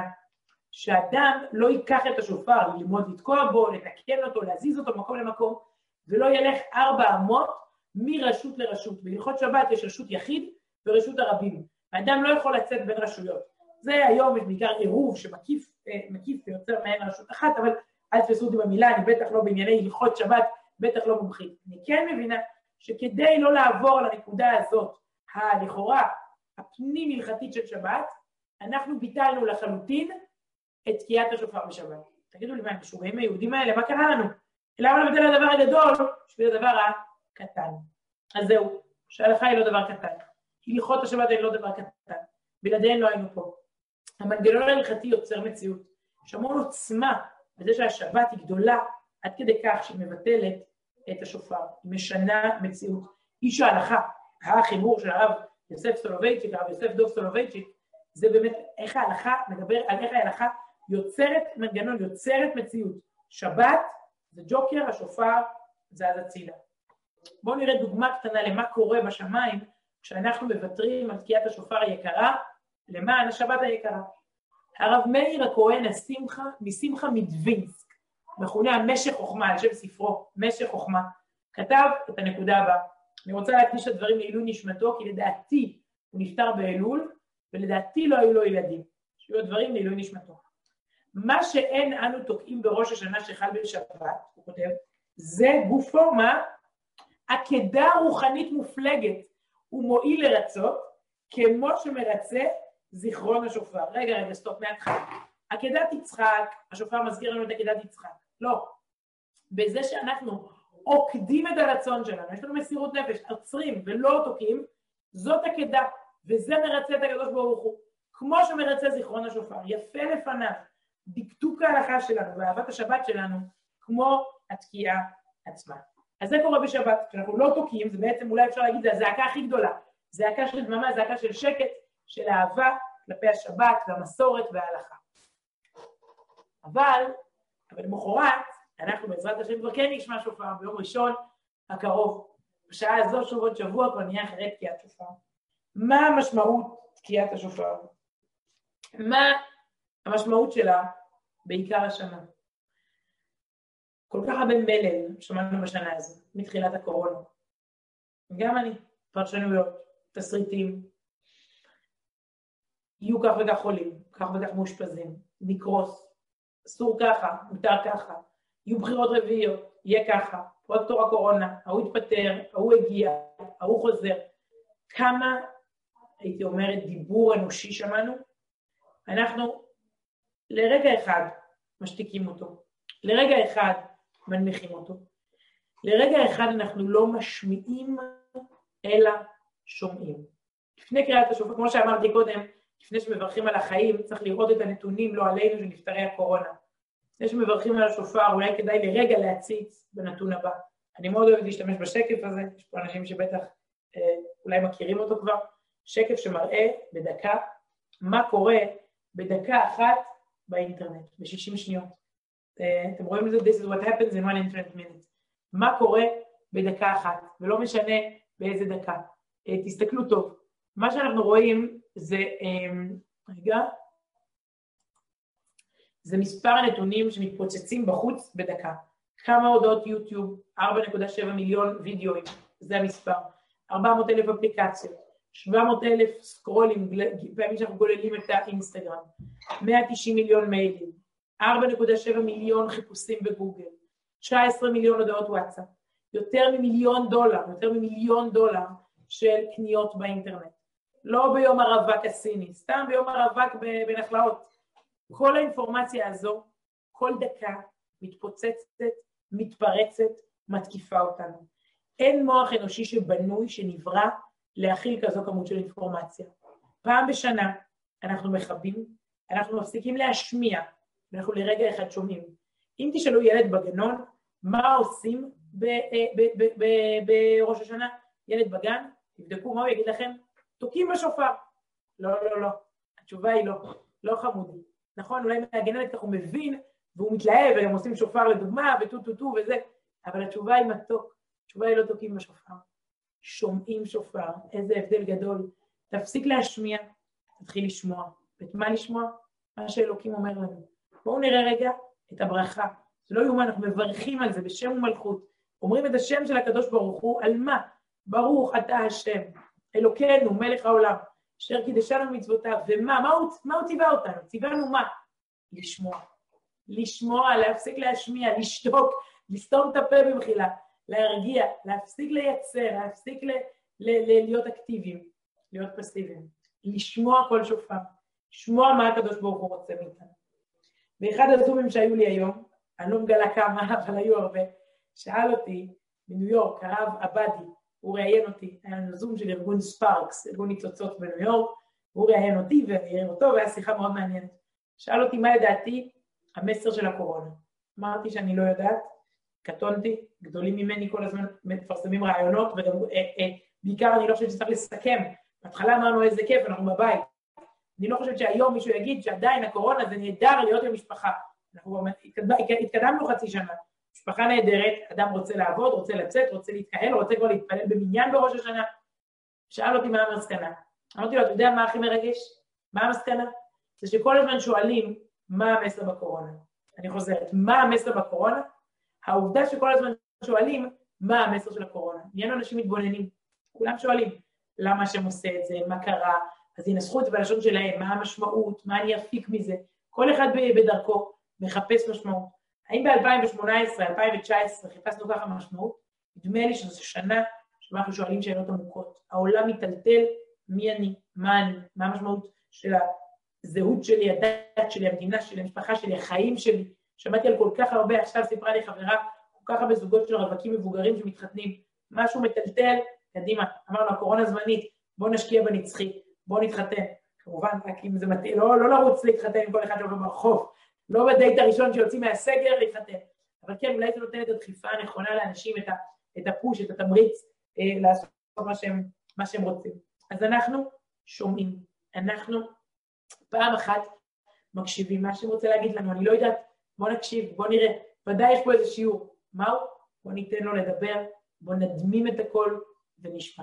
שאדם לא ייקח את השופר, ללמוד לתקוע בו, לתקן אותו, להזיז אותו מקום למקום, ולא ילך 4 אמות מרשות לרשות. בהלכות שבת יש רשות יחיד ורשות הרבים. האדם לא יכול לצאת בין רשויות. זה היום יש בעיקר עירוב שמקיף ויוצר מעין רשות אחת, אבל אל תפסו אותי במילה, אני בטח לא בענייני הלכות שבת, בטח לא מומחית. אני כן מבינה שכדי לא לעבור לנקודה הזאת, לכאורה, הפנים הלכתית של שבת, אנחנו ביטלנו לחלוטין את תקיעת השופר בשבת. תגידו לי, מה, הם משוגעים היהודים האלה, מה קרה לנו? למה לבטל הדבר הגדול בשביל הדבר הקטן? אז זהו, שההלכה היא לא דבר קטן. הלכות השבת היא לא דבר קטן. בלעדיהן לא היינו פה. המנגנון ההלכתי יוצר מציאות. יש המון עוצמה בזה שהשבת היא גדולה עד כדי כך שהיא מבטלת את השופר. היא משנה מציאות. איש ההלכה, החיבור של הרב יוסף סולובייצ'יק, הרב יוסף דוב סולובייצ'יק, זה באמת איך ההלכה, מדבר על איך ההלכה יוצרת מנגנון, יוצרת מציאות. שבת זה ג'וקר, השופר זה אז הצילה. בואו נראה דוגמה קטנה למה קורה בשמיים כשאנחנו מבטרים על תקיעת השופר היקרה למען השבת היקרה. הרב מאיר הכהן משמחה מדווינסק, מכונה המשך חוכמה, על שם ספרו, משך חוכמה, כתב את הנקודה הבאה. אני רוצה להקדיש את הדברים לעילוי נשמתו, כי לדעתי הוא נפטר באלול, ולדעתי לא היו לו ילדים. שיהיו הדברים לעילוי נשמתו. מה שאין אנו תוקעים בראש השנה שחל בשבת, הוא כותב, זה גופו מה? עקדה רוחנית מופלגת, הוא מועיל לרצות, כמו שמרצה זיכרון השופר. רגע, סטופ, מהתחלה. עקדת יצחק, השופר מזכיר לנו את עקדת יצחק. לא. בזה שאנחנו עוקדים את הרצון שלנו, יש לנו מסירות נפש, עצרים ולא תוקעים, זאת עקדה, וזה מרצה את הקדוש ברוך הוא. כמו שמרצה זיכרון השופר, יפה לפניו, דקדוק ההלכה שלנו ואהבת השבת שלנו, כמו התקיעה עצמה. אז זה קורה בשבת, כשאנחנו לא תוקעים, זה בעצם אולי אפשר להגיד, זה הזעקה הכי גדולה, זעקה של דממה, זעקה של שקט, של אהבה כלפי השבת והמסורת וההלכה. אבל למחרת, אנחנו בעזרת השם כבר כן נשמע שופר ביום ראשון הקרוב. בשעה הזו שוב עוד שבוע כבר נהיה אחרי תקיעת שופר. מה המשמעות תקיעת השופר? מה המשמעות שלה בעיקר השנה? כל כך הרבה מלל שמענו בשנה הזו, מתחילת הקורונה. גם אני, פרשנויות, תסריטים, יהיו כך וכך חולים, כך וכך מאושפזים, נקרוס, אסור ככה, מותר ככה, יהיו בחירות רביעיות, יהיה ככה, פרויקטור הקורונה, ההוא התפטר, ההוא הגיע, ההוא חוזר. כמה, הייתי אומרת, דיבור אנושי שמענו, אנחנו לרגע אחד משתיקים אותו, לרגע אחד מנמיכים אותו, לרגע אחד אנחנו לא משמיעים אלא שומעים. לפני קריאת השופר, כמו שאמרתי קודם, לפני שמברכים על החיים, צריך לראות את הנתונים לא עלינו של נפטרי הקורונה. לפני שמברכים על השופר, אולי כדאי לרגע להציץ בנתון הבא. אני מאוד אוהבת להשתמש בשקף הזה, יש פה אנשים שבטח אולי מכירים אותו כבר, שקף שמראה בדקה מה קורה בדקה אחת באינטרנט, ב-60 שניות. אתם רואים את זה? This is what happens in one internet minute. מה קורה בדקה אחת, ולא משנה באיזה דקה. תסתכלו טוב. מה שאנחנו רואים זה, זה מספר הנתונים שמתפוצצים בחוץ בדקה. כמה הודעות יוטיוב, 4.7 מיליון וידאוים, זה המספר. 400,000 אפליקציות, 700,000 סקרולים, פעמים שאנחנו גוללים את האינסטגרם, 190 מיליון מיילים, 4.7 מיליון חיפושים בגוגל, 19 מיליון הודעות וואטסאפ, יותר ממיליון דולר של קניות באינטרנט. לא ביום הרווק הסיני, סתם ביום הרווק בנחלאות. כל האינפורמציה הזו, כל דקה מתפוצצת, מתפרצת, מתקיפה אותנו. אין מוח אנושי שבנוי, שנברא, להכיל כזו כמות של אינפורמציה. פעם בשנה אנחנו מכבים, אנחנו מפסיקים להשמיע, ואנחנו לרגע אחד שומעים. אם תשאלו ילד בגנון, מה עושים בראש השנה, ילד בגן, תבדקו מה הוא יגיד לכם, תוקים בשופר. לא, לא, לא. התשובה היא לא, לא חמודי. נכון, אולי מהגננת ככה הוא מבין, והוא מתלהב, והם עושים שופר לדוגמה, וטו וזה, אבל התשובה היא מתוק. התשובה היא לא תוקים בשופר. שומעים שופר, איזה הבדל גדול. תפסיק להשמיע, תתחיל לשמוע. ואת מה לשמוע? מה שאלוקים אומר לנו. בואו נראה רגע את הברכה. זה לא יאומן, אנחנו מברכים על זה בשם ומלכות. אומרים את השם של הקדוש ברוך הוא, על מה? ברוך אתה השם, אלוקינו, מלך העולם, אשר קידשנו מצוותיו, ומה? מה הוא ציווה אותנו? ציוונו מה? לשמוע. לשמוע, להפסיק להשמיע, לשתוק, לסתום את הפה במחילה, להרגיע, להפסיק לייצר, להפסיק להיות אקטיביים, להיות פסיביים. לשמוע כל שופר, לשמוע מה הקדוש ברוך הוא רוצה מאיתנו. באחד הזומים שהיו לי היום, אני לא מגלה כמה, אבל היו הרבה, שאל אותי בניו יורק, הרב עבדי, הוא ראיין אותי, היה לנו זום של ארגון ספארקס, ארגון ניצוצות בניו יורק, הוא ראיין אותי ואני אראה אותו, והיה שיחה מאוד מעניינת. שאל אותי מה לדעתי המסר של הקורונה. אמרתי שאני לא יודעת, קטונתי, גדולים ממני כל הזמן מפרסמים רעיונות, וגם בעיקר אני לא חושבת שצריך לסכם. בהתחלה אמרנו איזה כיף, אנחנו בבית. אני לא חושבת שהיום מישהו יגיד שעדיין הקורונה זה נהדר להיות עם משפחה. אנחנו התקדמנו חצי שנה. משפחה נהדרת, אדם רוצה לעבוד, רוצה לצאת, רוצה להתקהל, רוצה כבר להתפלל במניין בראש השנה. שאל אותי מה המסקנה. אמרתי לו, אתה יודע מה הכי מרגש? מה המסקנה? זה שכל הזמן שואלים מה המסר בקורונה. אני חוזרת, מה המסר בקורונה? העובדה שכל הזמן שואלים מה המסר של הקורונה. נהיינו אנשים מתבוננים, כולם שואלים למה השם עושה את זה, מה קרה, אז ינסחו את זה בלשון שלהם, מה המשמעות, מה אני אפיק מזה. כל אחד בדרכו מחפש משמעות. האם ב-2018, 2019 חיפשנו ככה משמעות? נדמה לי שזו שנה שבה אנחנו שואלים שאלות עמוקות. העולם מטלטל, מי אני, מה אני, מה המשמעות של הזהות שלי, הדת שלי, המדינה שלי, המשפחה שלי, החיים שלי. שמעתי על כל כך הרבה, עכשיו סיפרה לי חברה, כל כך הרבה זוגות של רווקים מבוגרים שמתחתנים. משהו מטלטל, קדימה, אמרנו, הקורונה זמנית, בואו נשקיע בנצחי, בואו נתחתן. כמובן, רק אם זה מתאים, לא לרוץ להתחתן עם כל אחד שעובר ברחוב. לא בדייט הראשון שיוצאים מהסגר להתחתן. אבל כן, אולי זה נותן את הדחיפה הנכונה לאנשים, את הפוש, את התמריץ, לעשות מה שהם רוצים. אז אנחנו שומעים, אנחנו פעם אחת מקשיבים, מה שהם רוצה להגיד לנו, אני לא יודעת, בוא נקשיב, בוא נראה, ודאי יש פה איזה שיעור, מהו? בוא ניתן לו לדבר, בוא נדמים את הכל ונשמע.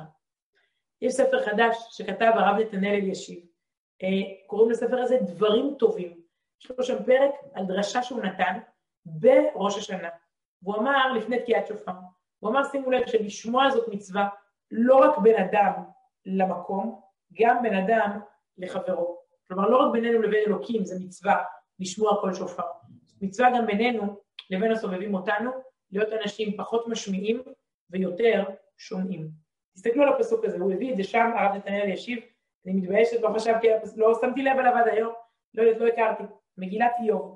יש ספר חדש שכתב הרב נתנאל אלישיב, קוראים לספר הזה דברים טובים, יש לו שם פרק על דרשה שהוא נתן בראש השנה. והוא אמר לפני תקיעת שופר, הוא אמר שימו לב שלשמוע זאת מצווה לא רק בין אדם למקום, גם בין אדם לחברו. כלומר לא רק בינינו לבין אלוקים זה מצווה לשמוע כל שופר. מצווה גם בינינו לבין הסובבים אותנו, להיות אנשים פחות משמיעים ויותר שומעים. תסתכלו על הפסוק הזה, הוא הביא את זה שם, הרב נתנאל אלישיב, אני מתביישת, לא חשבתי, לא שמתי לב עליו עד היום, לא הכרתי. מגילת איוב,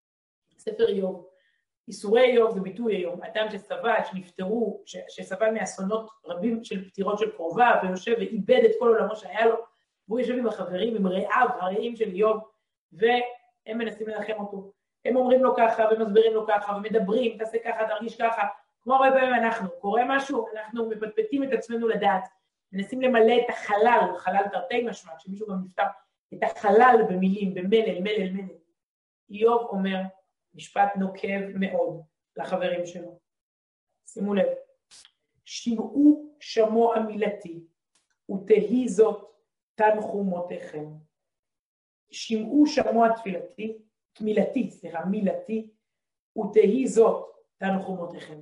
ספר איוב, איסורי איוב זה ביטוי היום, אדם שסבל, שנפטרו, שסבל מאסונות רבים של פטירות של קרובה, ויושב ואיבד את כל עולמו שהיה לו, והוא יושב עם החברים, עם רעיו, הרעים של איוב, והם מנסים לנחם אותו. הם אומרים לו ככה, ומסבירים לו ככה, ומדברים, תעשה ככה, תרגיש ככה, כמו הרבה פעמים אנחנו, קורה משהו, אנחנו מפטפטים את עצמנו לדעת, מנסים למלא את החלל, חלל תרתי משמע, שמישהו גם נפטר, את החלל במילים, במלל. איוב אומר משפט נוקב מאוד לחברים שלו. שימו לב, שמעו שמוע מילתי, ותהי זאת תנחומותיכם. שמעו שמוע מילתי, ותהי זאת תנחומותיכם.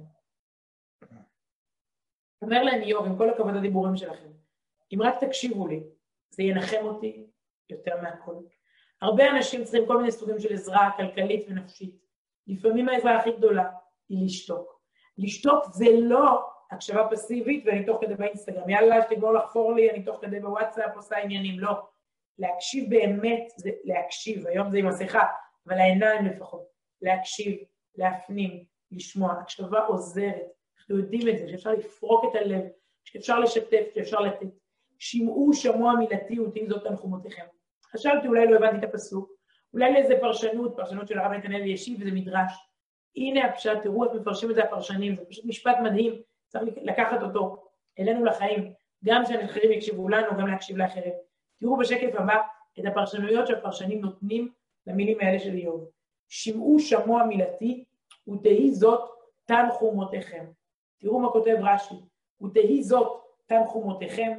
אומר להם איוב, עם כל הכבוד הדיבורים שלכם, אם רק תקשיבו לי, זה ינחם אותי יותר מהכל. הרבה אנשים צריכים כל מיני סוגים של עזרה כלכלית ונפשית. לפעמים העזרה הכי גדולה היא לשתוק. לשתוק זה לא הקשבה פסיבית ואני תוך כדי באינסטגרם. יאללה, שתגמור לחפור לי, אני תוך כדי בוואטסאפ עושה עניינים. לא. להקשיב באמת זה להקשיב. היום זה עם מסכה, אבל העיניים לפחות. להקשיב, להפנים, לשמוע. הקשבה עוזרת. אנחנו יודעים את זה, שאפשר לפרוק את הלב, שאפשר לשתף, שאפשר לתת. שמעו שמוע מילתי ותהי זאת תנחומותיכם. חשבתי, אולי לא הבנתי את הפסוק, אולי לאיזה פרשנות של הרב נתנאל אלישיב, וזה מדרש. הנה הפשט, תראו איך מפרשים את זה הפרשנים, זה פשוט משפט מדהים, צריך לקחת אותו אלינו לחיים, גם שהאחרים יקשיבו לנו, גם להקשיב לאחרים. תראו בשקף הבא את הפרשנויות שהפרשנים נותנים למילים האלה של איוב. שמעו שמוע מילתי, ותהי זאת תנחומותיכם. תראו מה כותב רש"י, ותהי זאת תנחומותיכם,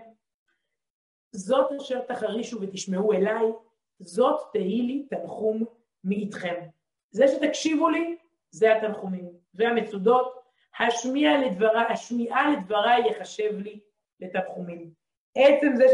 זאת אשר תחרישו ותשמעו אליי, זאת תהי לי תנחום מאיתכם. זה שתקשיבו לי, זה התנחומים. והמצודות, השמיעה לדבריי יחשב לי לתנחומים. עצם זה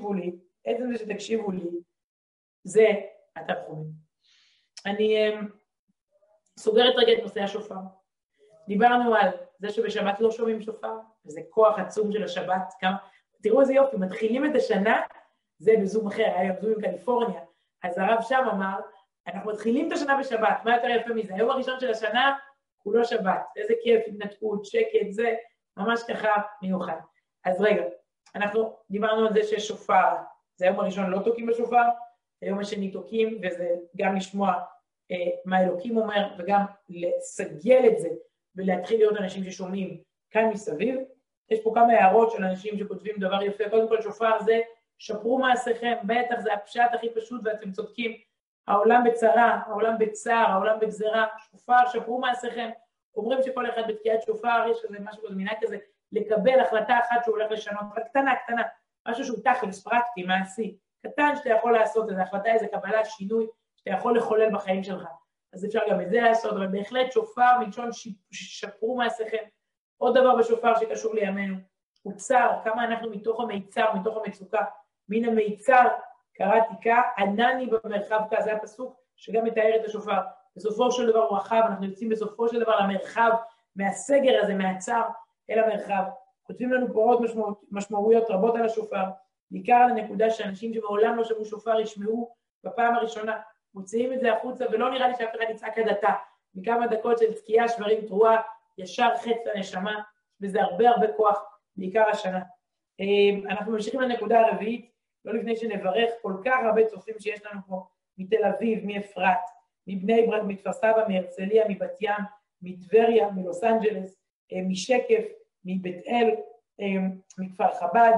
שתקשיבו לי, זה התנחומים. אני סוגרת רגע את נושא השופר. דיברנו על זה שבשבת לא שומעים שופר, וזה כוח עצום של השבת. תראו איזה יופי, מתחילים את השנה, זה בזום אחר, היה בזום עם קליפורניה, אז הרב שם אמר, אנחנו מתחילים את השנה בשבת, מה יותר יפה מזה? היום הראשון של השנה הוא לא שבת, איזה כיף, התנתקות, שקט, זה ממש ככה מיוחד. אז רגע, אנחנו דיברנו על זה שיש שופר, זה היום הראשון לא תוקים בשופר, היום השני תוקים, וזה גם לשמוע מה אלוקים אומר, וגם לסגל את זה, ולהתחיל להיות אנשים ששומעים כאן מסביב. יש פה כמה הערות של אנשים שכותבים דבר יפה, קודם כל שופר זה, שפרו מעשיכם, בטח זה הפשט הכי פשוט ואתם צודקים, העולם בצרה, העולם בצער, העולם בגזרה, שופר, שפרו מעשיכם, אומרים שכל אחד בתקיעת שופר, יש כזה משהו בזמינה כזה, לקבל החלטה אחת שהוא הולך לשנות, אבל קטנה, משהו שהוא תכלס, פרקטי, מעשי, קטן שאתה יכול לעשות, איזו החלטה, איזו קבלה, שינוי, שאתה יכול לחולל בחיים שלך, אז אפשר גם את זה לעשות, אבל בהחלט שופר, מלשון שפרו מעשיכם. עוד דבר בשופר שקשור לימינו, הוא צר, כמה אנחנו מתוך המיצר, מתוך המצוקה, מן המיצר, קראתי כה, ענני במרחב כה, זה הפסוק שגם מתאר את השופר. בסופו של דבר הוא רחב, אנחנו יוצאים בסופו של דבר למרחב, מהסגר הזה, מהצר אל המרחב. כותבים לנו פה עוד משמעויות רבות על השופר, בעיקר על הנקודה שאנשים שמעולם לא שמעו שופר ישמעו בפעם הראשונה, מוציאים את זה החוצה, ולא נראה לי שאף אחד יצעק הדתה, מכמה דקות של תקיעה, שברים, תרועה, ישר חץ לנשמה, וזה הרבה כוח, בעיקר השנה. אנחנו ממשיכים לנקודה הרביעית, לא לפני שנברך כל כך הרבה צופים שיש לנו פה, מתל אביב, מאפרת, מבני ברק, מכפר סבא, מהרצליה, מבת ים, מטבריה, מלוס אנג'לס, משקף, מבית אל, מכפר חב"ד,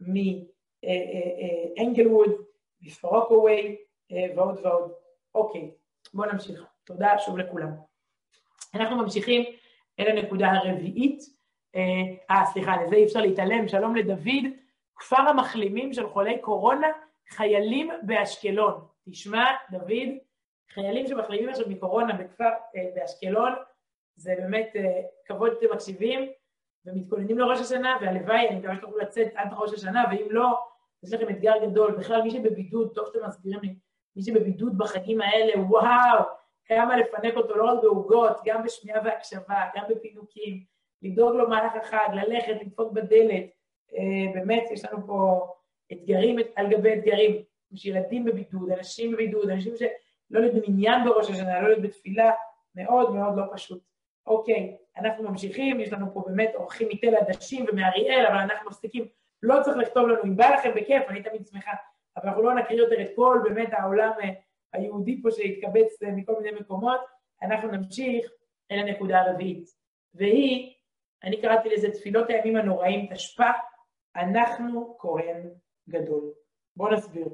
מאנגלווד, מפרוקווי, ועוד ועוד. אוקיי, בואו נמשיך. תודה שוב לכולם. אנחנו ממשיכים אל הנקודה הרביעית. סליחה, לזה אי אפשר להתעלם. שלום לדוד, כפר המחלימים של חולי קורונה, חיילים באשקלון. תשמע, דוד, חיילים שמחלימים עכשיו מקורונה בכפר באשקלון, זה באמת כבוד שאתם מקשיבים, ומתכוננים לראש השנה, והלוואי, אני מקווה שתוכלו לצאת עד ראש השנה, ואם לא, יש לכם אתגר גדול. בכלל, מי שבבידוד, טוב שאתם מסבירים לי, מי שבבידוד בחגים האלה, וואו, כמה לפנק אותו לא רק בעוגות, גם בשמיעה והקשבה, גם בפינוקים, לדאוג לו מהלך החג, ללכת, לדפוק בדלת, באמת יש לנו פה אתגרים על גבי אתגרים, יש ילדים בבידוד, אנשים בבידוד, אנשים שלא להיות במניין בראש השנה, לא להיות בתפילה, מאוד לא פשוט. אוקיי, אנחנו ממשיכים, יש לנו פה באמת אורחים מתל עדשים ומאריאל, אבל אנחנו מפסיקים, לא צריך לכתוב לנו, אם בא לכם בכיף, אני תמיד שמחה, אבל אנחנו לא נקריא יותר את כל באמת העולם היהודי פה שהתקבץ מכל מיני מקומות, אנחנו נמשיך אל הנקודה הרביעית, והיא, אני קראתי לזה תפילות הימים הנוראים, תשפ"א, אנחנו כהן גדול. בואו נסביר.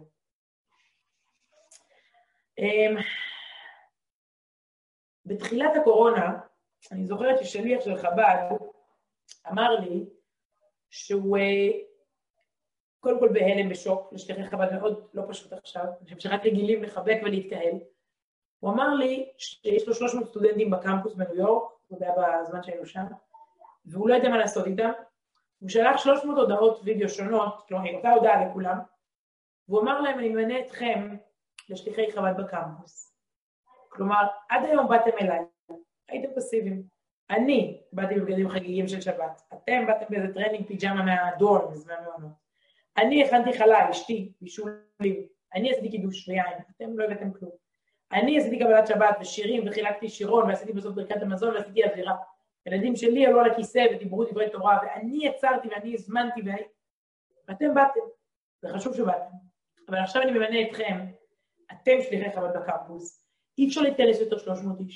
בתחילת הקורונה, אני זוכרת ששליח של חב"ד אמר לי שהוא קודם כל בהלם בשוק, לשליחי חב"ד מאוד לא פשוט עכשיו, אני חושב שרק רגילים לחבק ולהתקהל. הוא אמר לי שיש לו 300 סטודנטים בקמפוס בניו יורק, הוא יודע בזמן שהיינו שם, והוא לא יודע מה לעשות איתם, הוא שלח 300 הודעות וידאו שונות, כלומר, אותה הודעה לכולם, והוא אמר להם, אני ממנה אתכם לשליחי חב"ד בקמפוס. כלומר, עד היום באתם אליי, הייתם פסיביים. אני באתי בבגדים חגיגים של שבת, אתם באתם באיזה טרנינג פיג'מה מהדורמס, מהמעונות. אני הכנתי חלה, אשתי, בישולים, אני עשיתי קידוש ויין, אתם לא הבאתם כלום. אני עשיתי קבלת שבת ושירים וחילקתי שירון, ועשיתי בסוף ברכת המזון ועשיתי אווירה. ילדים שלי עלו על הכיסא ודיברו דברי תורה, ואני יצרתי ואני הזמנתי, ואתם באתם, זה חשוב שבאתם. אבל עכשיו אני ממנה אתכם, אתם שליחי חב"ד בקמפוס, אי אפשר להתכנס יותר 300 איש.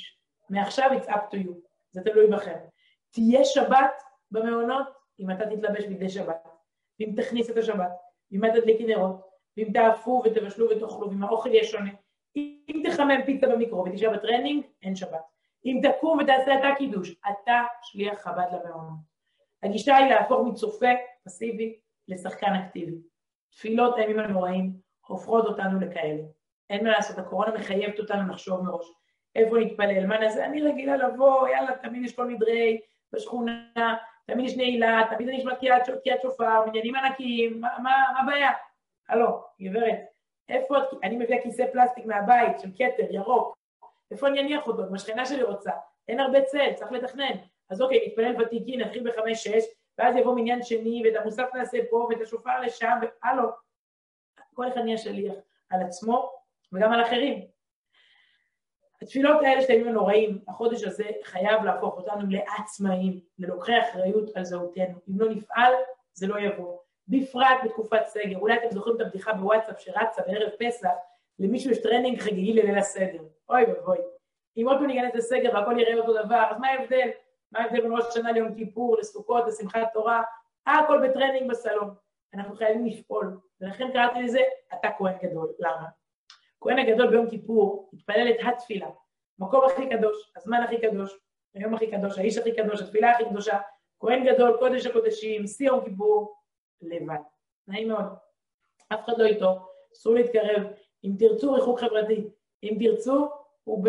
מעכשיו it's up to you, זה תלוי בכם. תהיה שבת במעונות, אם אתה תתלבש בידי שבת, ואם תכניס את השבת, ואם אתה תדליק נרות, ואם תאפו ותבשלו ותאכלו, ואם האוכל יהיה שונה, אם תחמם פיצה במיקרו ותשאר בטרנינג, אין שבת. אם תקום ותעשה אתה קידוש, אתה שליח חב"ד למעונות. הגישה היא להפוך מצופה פסיבי לשחקן אקטיבי. תפילות הימים הנוראים הופכות אותנו לכאלה. אין מה לעשות, הקורונה מחייבת אותנו לחשוב מראש. איפה נתפלל, מה נעשה? אני רגילה לבוא, יאללה, תמיד יש כל מדרי בשכונה, תמיד יש נעילה, תמיד אני נשמע תקיעת שופר, מניינים ענקיים, מה הבעיה? הלו, גברת, איפה, אני מביאה כיסא פלסטיק מהבית של כתר, ירוק, איפה אני אניח אותו? השכנה שלי רוצה, אין הרבה צל, צריך לתכנן. אז אוקיי, נתפלל ותיקי, נתחיל ב5-6, ואז יבוא מניין שני, ואת המוסף נעשה פה, ואת השופר לשם, והלו, כל אחד נהיה שליח על עצמו, וגם על אחרים. התפילות האלה של הימים הנוראים, החודש הזה חייב להפוך אותנו לעצמאים, ללוקחי אחריות על זהותנו. אם לא נפעל, זה לא יבוא. בפרט בתקופת סגר, אולי אתם זוכרים את הבדיחה בוואטסאפ שרצה בערב פסח, למישהו יש טרנינג חגיגי לליל הסדר. אוי ובוי. אם עוד לא ניכנס לסגר והכל יראה אותו דבר, אז מה ההבדל? מה ההבדל בין ראש השנה ליום כיפור, לסוכות, לשמחת תורה? הכל בטרנינג בסלון. אנחנו חייבים לפעול. ולכן קראתי לזה, אתה כהן גדול. למה? כהן הגדול ביום כיפור התפלל את התפילה. מקום הכי קדוש, הזמן הכי קדוש, היום הכי קדוש, האיש הכי קדוש, התפילה הכי קדושה. כהן גדול, קודש הקודשים, שיא יום כיפור, לבד. נעים מאוד. אף אחד לא איתו, אסור להתקרב. אם תרצו ריחוק חברתי, אם תרצו הוא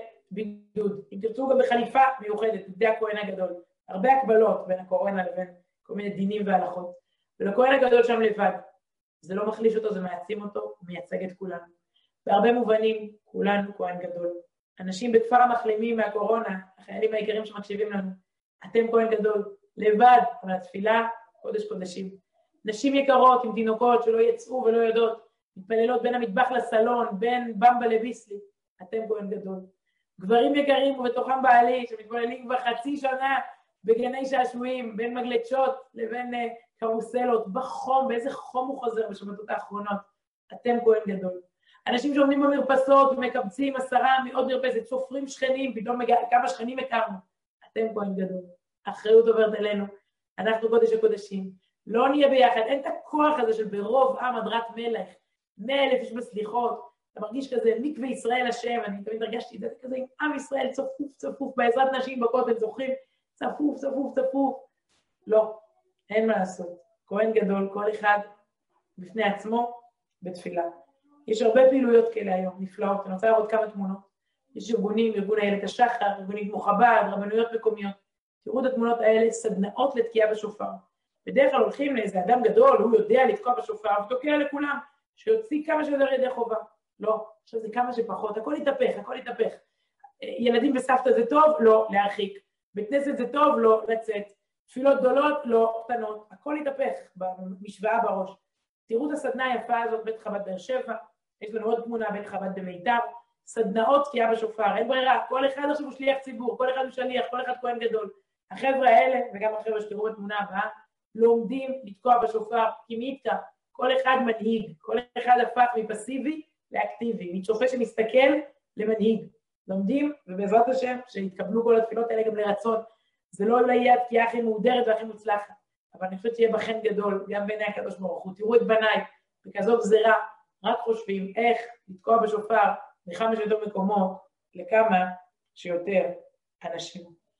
בבידוד, אם תרצו גם בחליפה מיוחדת, זה הכהן הגדול. הרבה הקבלות בין הקורונה לבין כל מיני דינים והלכות. ולכהן הגדול שם לבד. זה לא מחליש אותו, זה מעצים אותו, הוא מייצג את כולנו. בהרבה מובנים, כולנו כהן גדול. אנשים בכפר המחלימים מהקורונה, החיילים העיקרים שמקשיבים לנו, אתם כהן גדול, לבד, אבל התפילה, קודש קודשים. נשים יקרות עם תינוקות שלא יצאו ולא יודעות, מתפללות בין המטבח לסלון, בין במבה לביסלי, אתם כהן גדול. גברים יקרים ובתוכם בעלי, שמתפללים כבר חצי שנה בגני שעשועים, בין מגלצ'ות לבין קרוסלות, בחום, באיזה חום הוא חוזר בשבתות האחרונות, אתם כהן גדול. אנשים שעומדים במרפסות ומקבצים 10 מעוד מרפסת, סופרים שכנים, פתאום כמה שכנים הכרנו, אתם כהן גדול. האחריות עוברת אלינו, אנחנו קודש הקודשים, לא נהיה ביחד, אין את הכוח הזה של ברוב עם הדרת מלך, 100,000 איש בסליחות, אתה מרגיש כזה מקווה ישראל השם, אני תמיד הרגשתי את זה כזה עם עם ישראל צפוף צפוף, בעזרת נשים בכותל, זוכרים? צפוף צפוף צפוף, לא, אין מה לעשות, כהן גדול, כל אחד בפני עצמו בתפילה. יש הרבה פעילויות כאלה היום, נפלאות, אני רוצה לראות כמה תמונות, יש ארגונים, ארגון איילת השחר, ארגונים כמו חב"ד, רבנויות מקומיות, תראו את התמונות האלה, סדנאות לתקיעה בשופר. בדרך כלל הולכים לאיזה אדם גדול, הוא יודע לתקוע בשופר, ותוקע לכולם, שיוציא כמה שיותר ידי חובה. לא, עכשיו זה כמה שפחות, הכל יתהפך, הכל יתהפך. ילדים וסבתא זה טוב? לא, להרחיק. בית כנסת זה טוב? לא, לצאת. תפילות גדולות? לא, קטנות. הכל יתהפך במשוואה בראש. תראו את הסדנה היפה הזאת, בית חב"ד באר שבע, יש לנו עוד תמונה, בית חב"ד במיתר, סדנאות תקיעה בשופר, אין ברירה, כל אחד עכשיו הוא שליח ציבור, כל אחד הוא שליח, כל אחד כהן גדול. החבר'ה האלה, וגם החבר'ה שתראו בתמונה הבאה, לומדים לתקוע בשופר, כי מי יתקע? כל אחד מנהיג, כל אחד הפך מפסיבי לאקטיבי, מצופה שמסתכל למנהיג. לומדים, ובעזרת השם, שיתקבלו כל התפילות האלה גם לרצון. זה לא אולי יהיה התקיעה הכי מהודרת והכי מוצלחת, אבל אני חושבת שיהיה בכן גדול, גם בעיני הקדוש ברוך הוא. תראו את בניי, בכזאת גזירה, רק חושבים איך לתקוע בשופר בכמה שיותר מקומות, לכמה שיותר אנשים.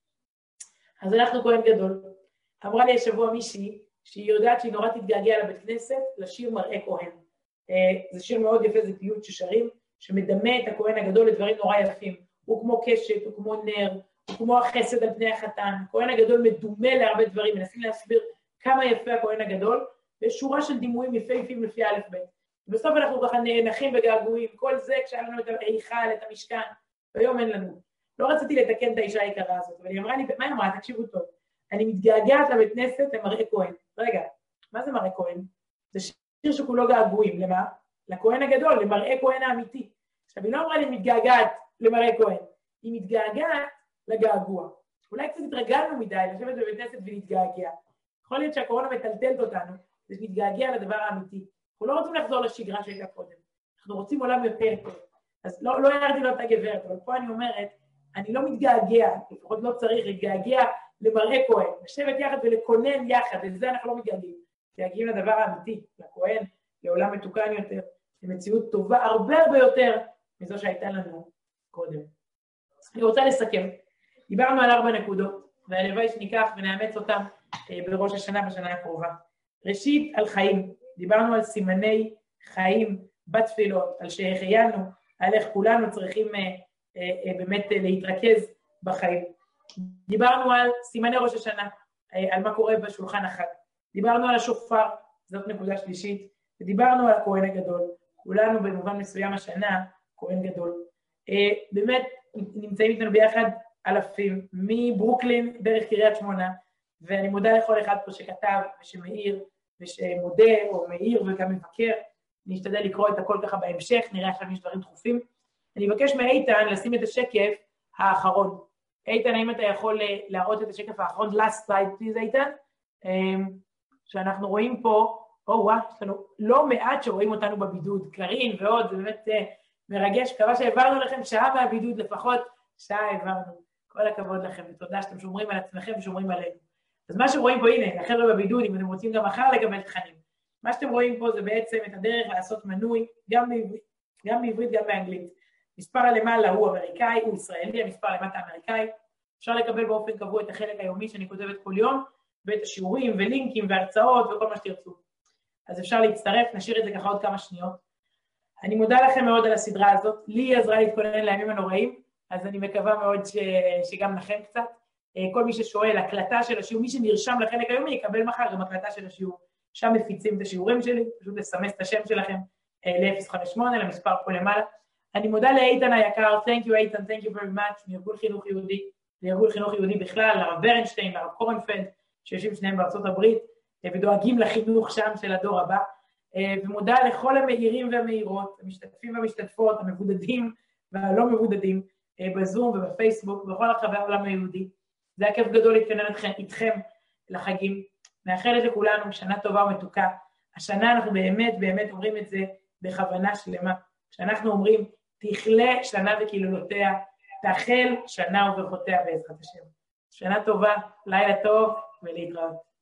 אז אנחנו כהן גדול. אמרה לי השבוע מישהי, שהיא יודעת שהיא נורא תתגעגע לבית כנסת, לשיר מראה כהן. זה שיר מאוד יפה, זה פיוט ששרים, שמדמה את הכהן הגדול לדברים נורא יפים. הוא כמו קשת, הוא כמו נר, הוא כמו החסד על פני החתן. הכהן הגדול מדומה להרבה דברים, מנסים להסביר כמה יפה הכהן הגדול, ויש שורה של דימויים יפהפים לפי א' ב'. ובסוף אנחנו ככה נאנחים וגעגועים, כל זה כשהיה לנו את ההיכל, את המשכן, והיום אין לנו. לא רציתי לתקן את האישה היקרה הזאת, אבל היא אמרה לי, מה היא אמרה? תקשיבו טוב. אני מתגעגעת לבית כנסת למראה כהן. רגע, מה זה מראה כהן? זה שיר שכולו געגועים, למה? לכהן הגדול, למראה כהן האמיתי. עכשיו, היא לא אמרה לי מתגעגעת למראה כהן, היא מתגעגעת לגעגוע. אולי קצת התרגלנו מדי לשבת בבית כנסת ולהתגעגע. יכול להיות שהקורונה מטלטלת אותנו, זה מתגעגע לדבר האמיתי. אנחנו לא רוצים לחזור לשגרה שהייתה קודם. אנחנו רוצים עולם יותר טוב. אז לא הערתי לו את הגברת, אבל פה אני אומרת, אני לא מתגעגע, לפחות לא צריך להתגעגע למראה כהן, לשבת יחד ולקונן יחד, לזה אנחנו לא מתגעגעים. מתגעגעים לדבר האמיתי, לכהן, לעולם מתוקן יותר, למציאות טובה הרבה הרבה יותר מזו שהייתה לנו קודם. אני רוצה לסכם. דיברנו על 4 נקודות, והלוואי שניקח ונאמץ אותם בראש השנה בשנה הקרובה. ראשית, על חיים. דיברנו על סימני חיים בתפילות, על שהחיינו, על איך כולנו צריכים באמת להתרכז בחיים. דיברנו על סימני ראש השנה, על מה קורה בשולחן החג. דיברנו על השופר, זאת נקודה שלישית, ודיברנו על הכהן הגדול. כולנו במובן מסוים השנה, כהן גדול. באמת נמצאים איתנו ביחד אלפים, מברוקלין דרך קריית שמונה, ואני מודה לכל אחד פה שכתב ושמעיר ושמודה או מעיר וגם מבקר. אני אשתדל לקרוא את הכל ככה בהמשך, נראה עכשיו יש דברים דחופים. אני אבקש מאיתן לשים את השקף האחרון. איתן, האם אתה יכול להראות את השקף האחרון? last slide, please, איתן. שאנחנו רואים פה, וואו, יש לנו לא מעט שרואים אותנו בבידוד, קרין ועוד, זה באמת מרגש, מקווה שהעברנו לכם שעה מהבידוד, לפחות שעה העברנו. כל הכבוד לכם, ותודה שאתם שומרים על עצמכם ושומרים עלינו. אז מה שרואים פה, הנה, החבר'ה בבידוד, אם אתם רוצים גם מחר לקבל תכנים. מה שאתם רואים פה זה בעצם את הדרך לעשות מנוי, גם בעברית, גם באנגלית. מספר הלמעלה הוא אמריקאי, הוא ישראלי, המספר למטה אמריקאי. אפשר לקבל באופן קבוע את החלק היומי שאני כותבת כל יום, ואת השיעורים ולינקים והרצאות וכל מה שתרצו. אז אפשר להצטרף, נשאיר את זה ככה עוד כמה שניות. אני מודה לכם מאוד על הסדרה הזאת, לי עזרה להתכונן לימים הנוראים, אז אני מקווה מאוד שגם לכם קצת. כל מי ששואל, הקלטה של השיעור, מי שנרשם לחלק היומי יקבל מחר גם הקלטה של השיעור. שם מפיצים את השיעורים שלי, פשוט לסמס את השם שלכם ל-058, למספר פה למעלה. אני מודה לאיתן היקר, thank you איתן, thank you very much, מארגון חינוך יהודי, לארגון חינוך יהודי בכלל, לרב ברנשטיין, לרב קורנפלד, שיושבים שניהם בארצות הברית, ודואגים לחינוך שם של הדור הבא, ומודה לכל המאירים והמאירות, המשתתפים והמשתתפות, המבודדים והלא מבודדים, בזום ובפייסבוק, בכל רחבי העולם היהודי. זה היה כיף גדול להתכונן איתכם לחגים. מאחלת לכולנו שנה טובה ומתוקה. השנה אנחנו באמת אומרים את זה בכוונה שלמה. כשאנחנו אומרים, תכלה שנה וקללותיה, תחל שנה וברכותיה בעזרת השם. שנה טובה, לילה טוב ולהתראות.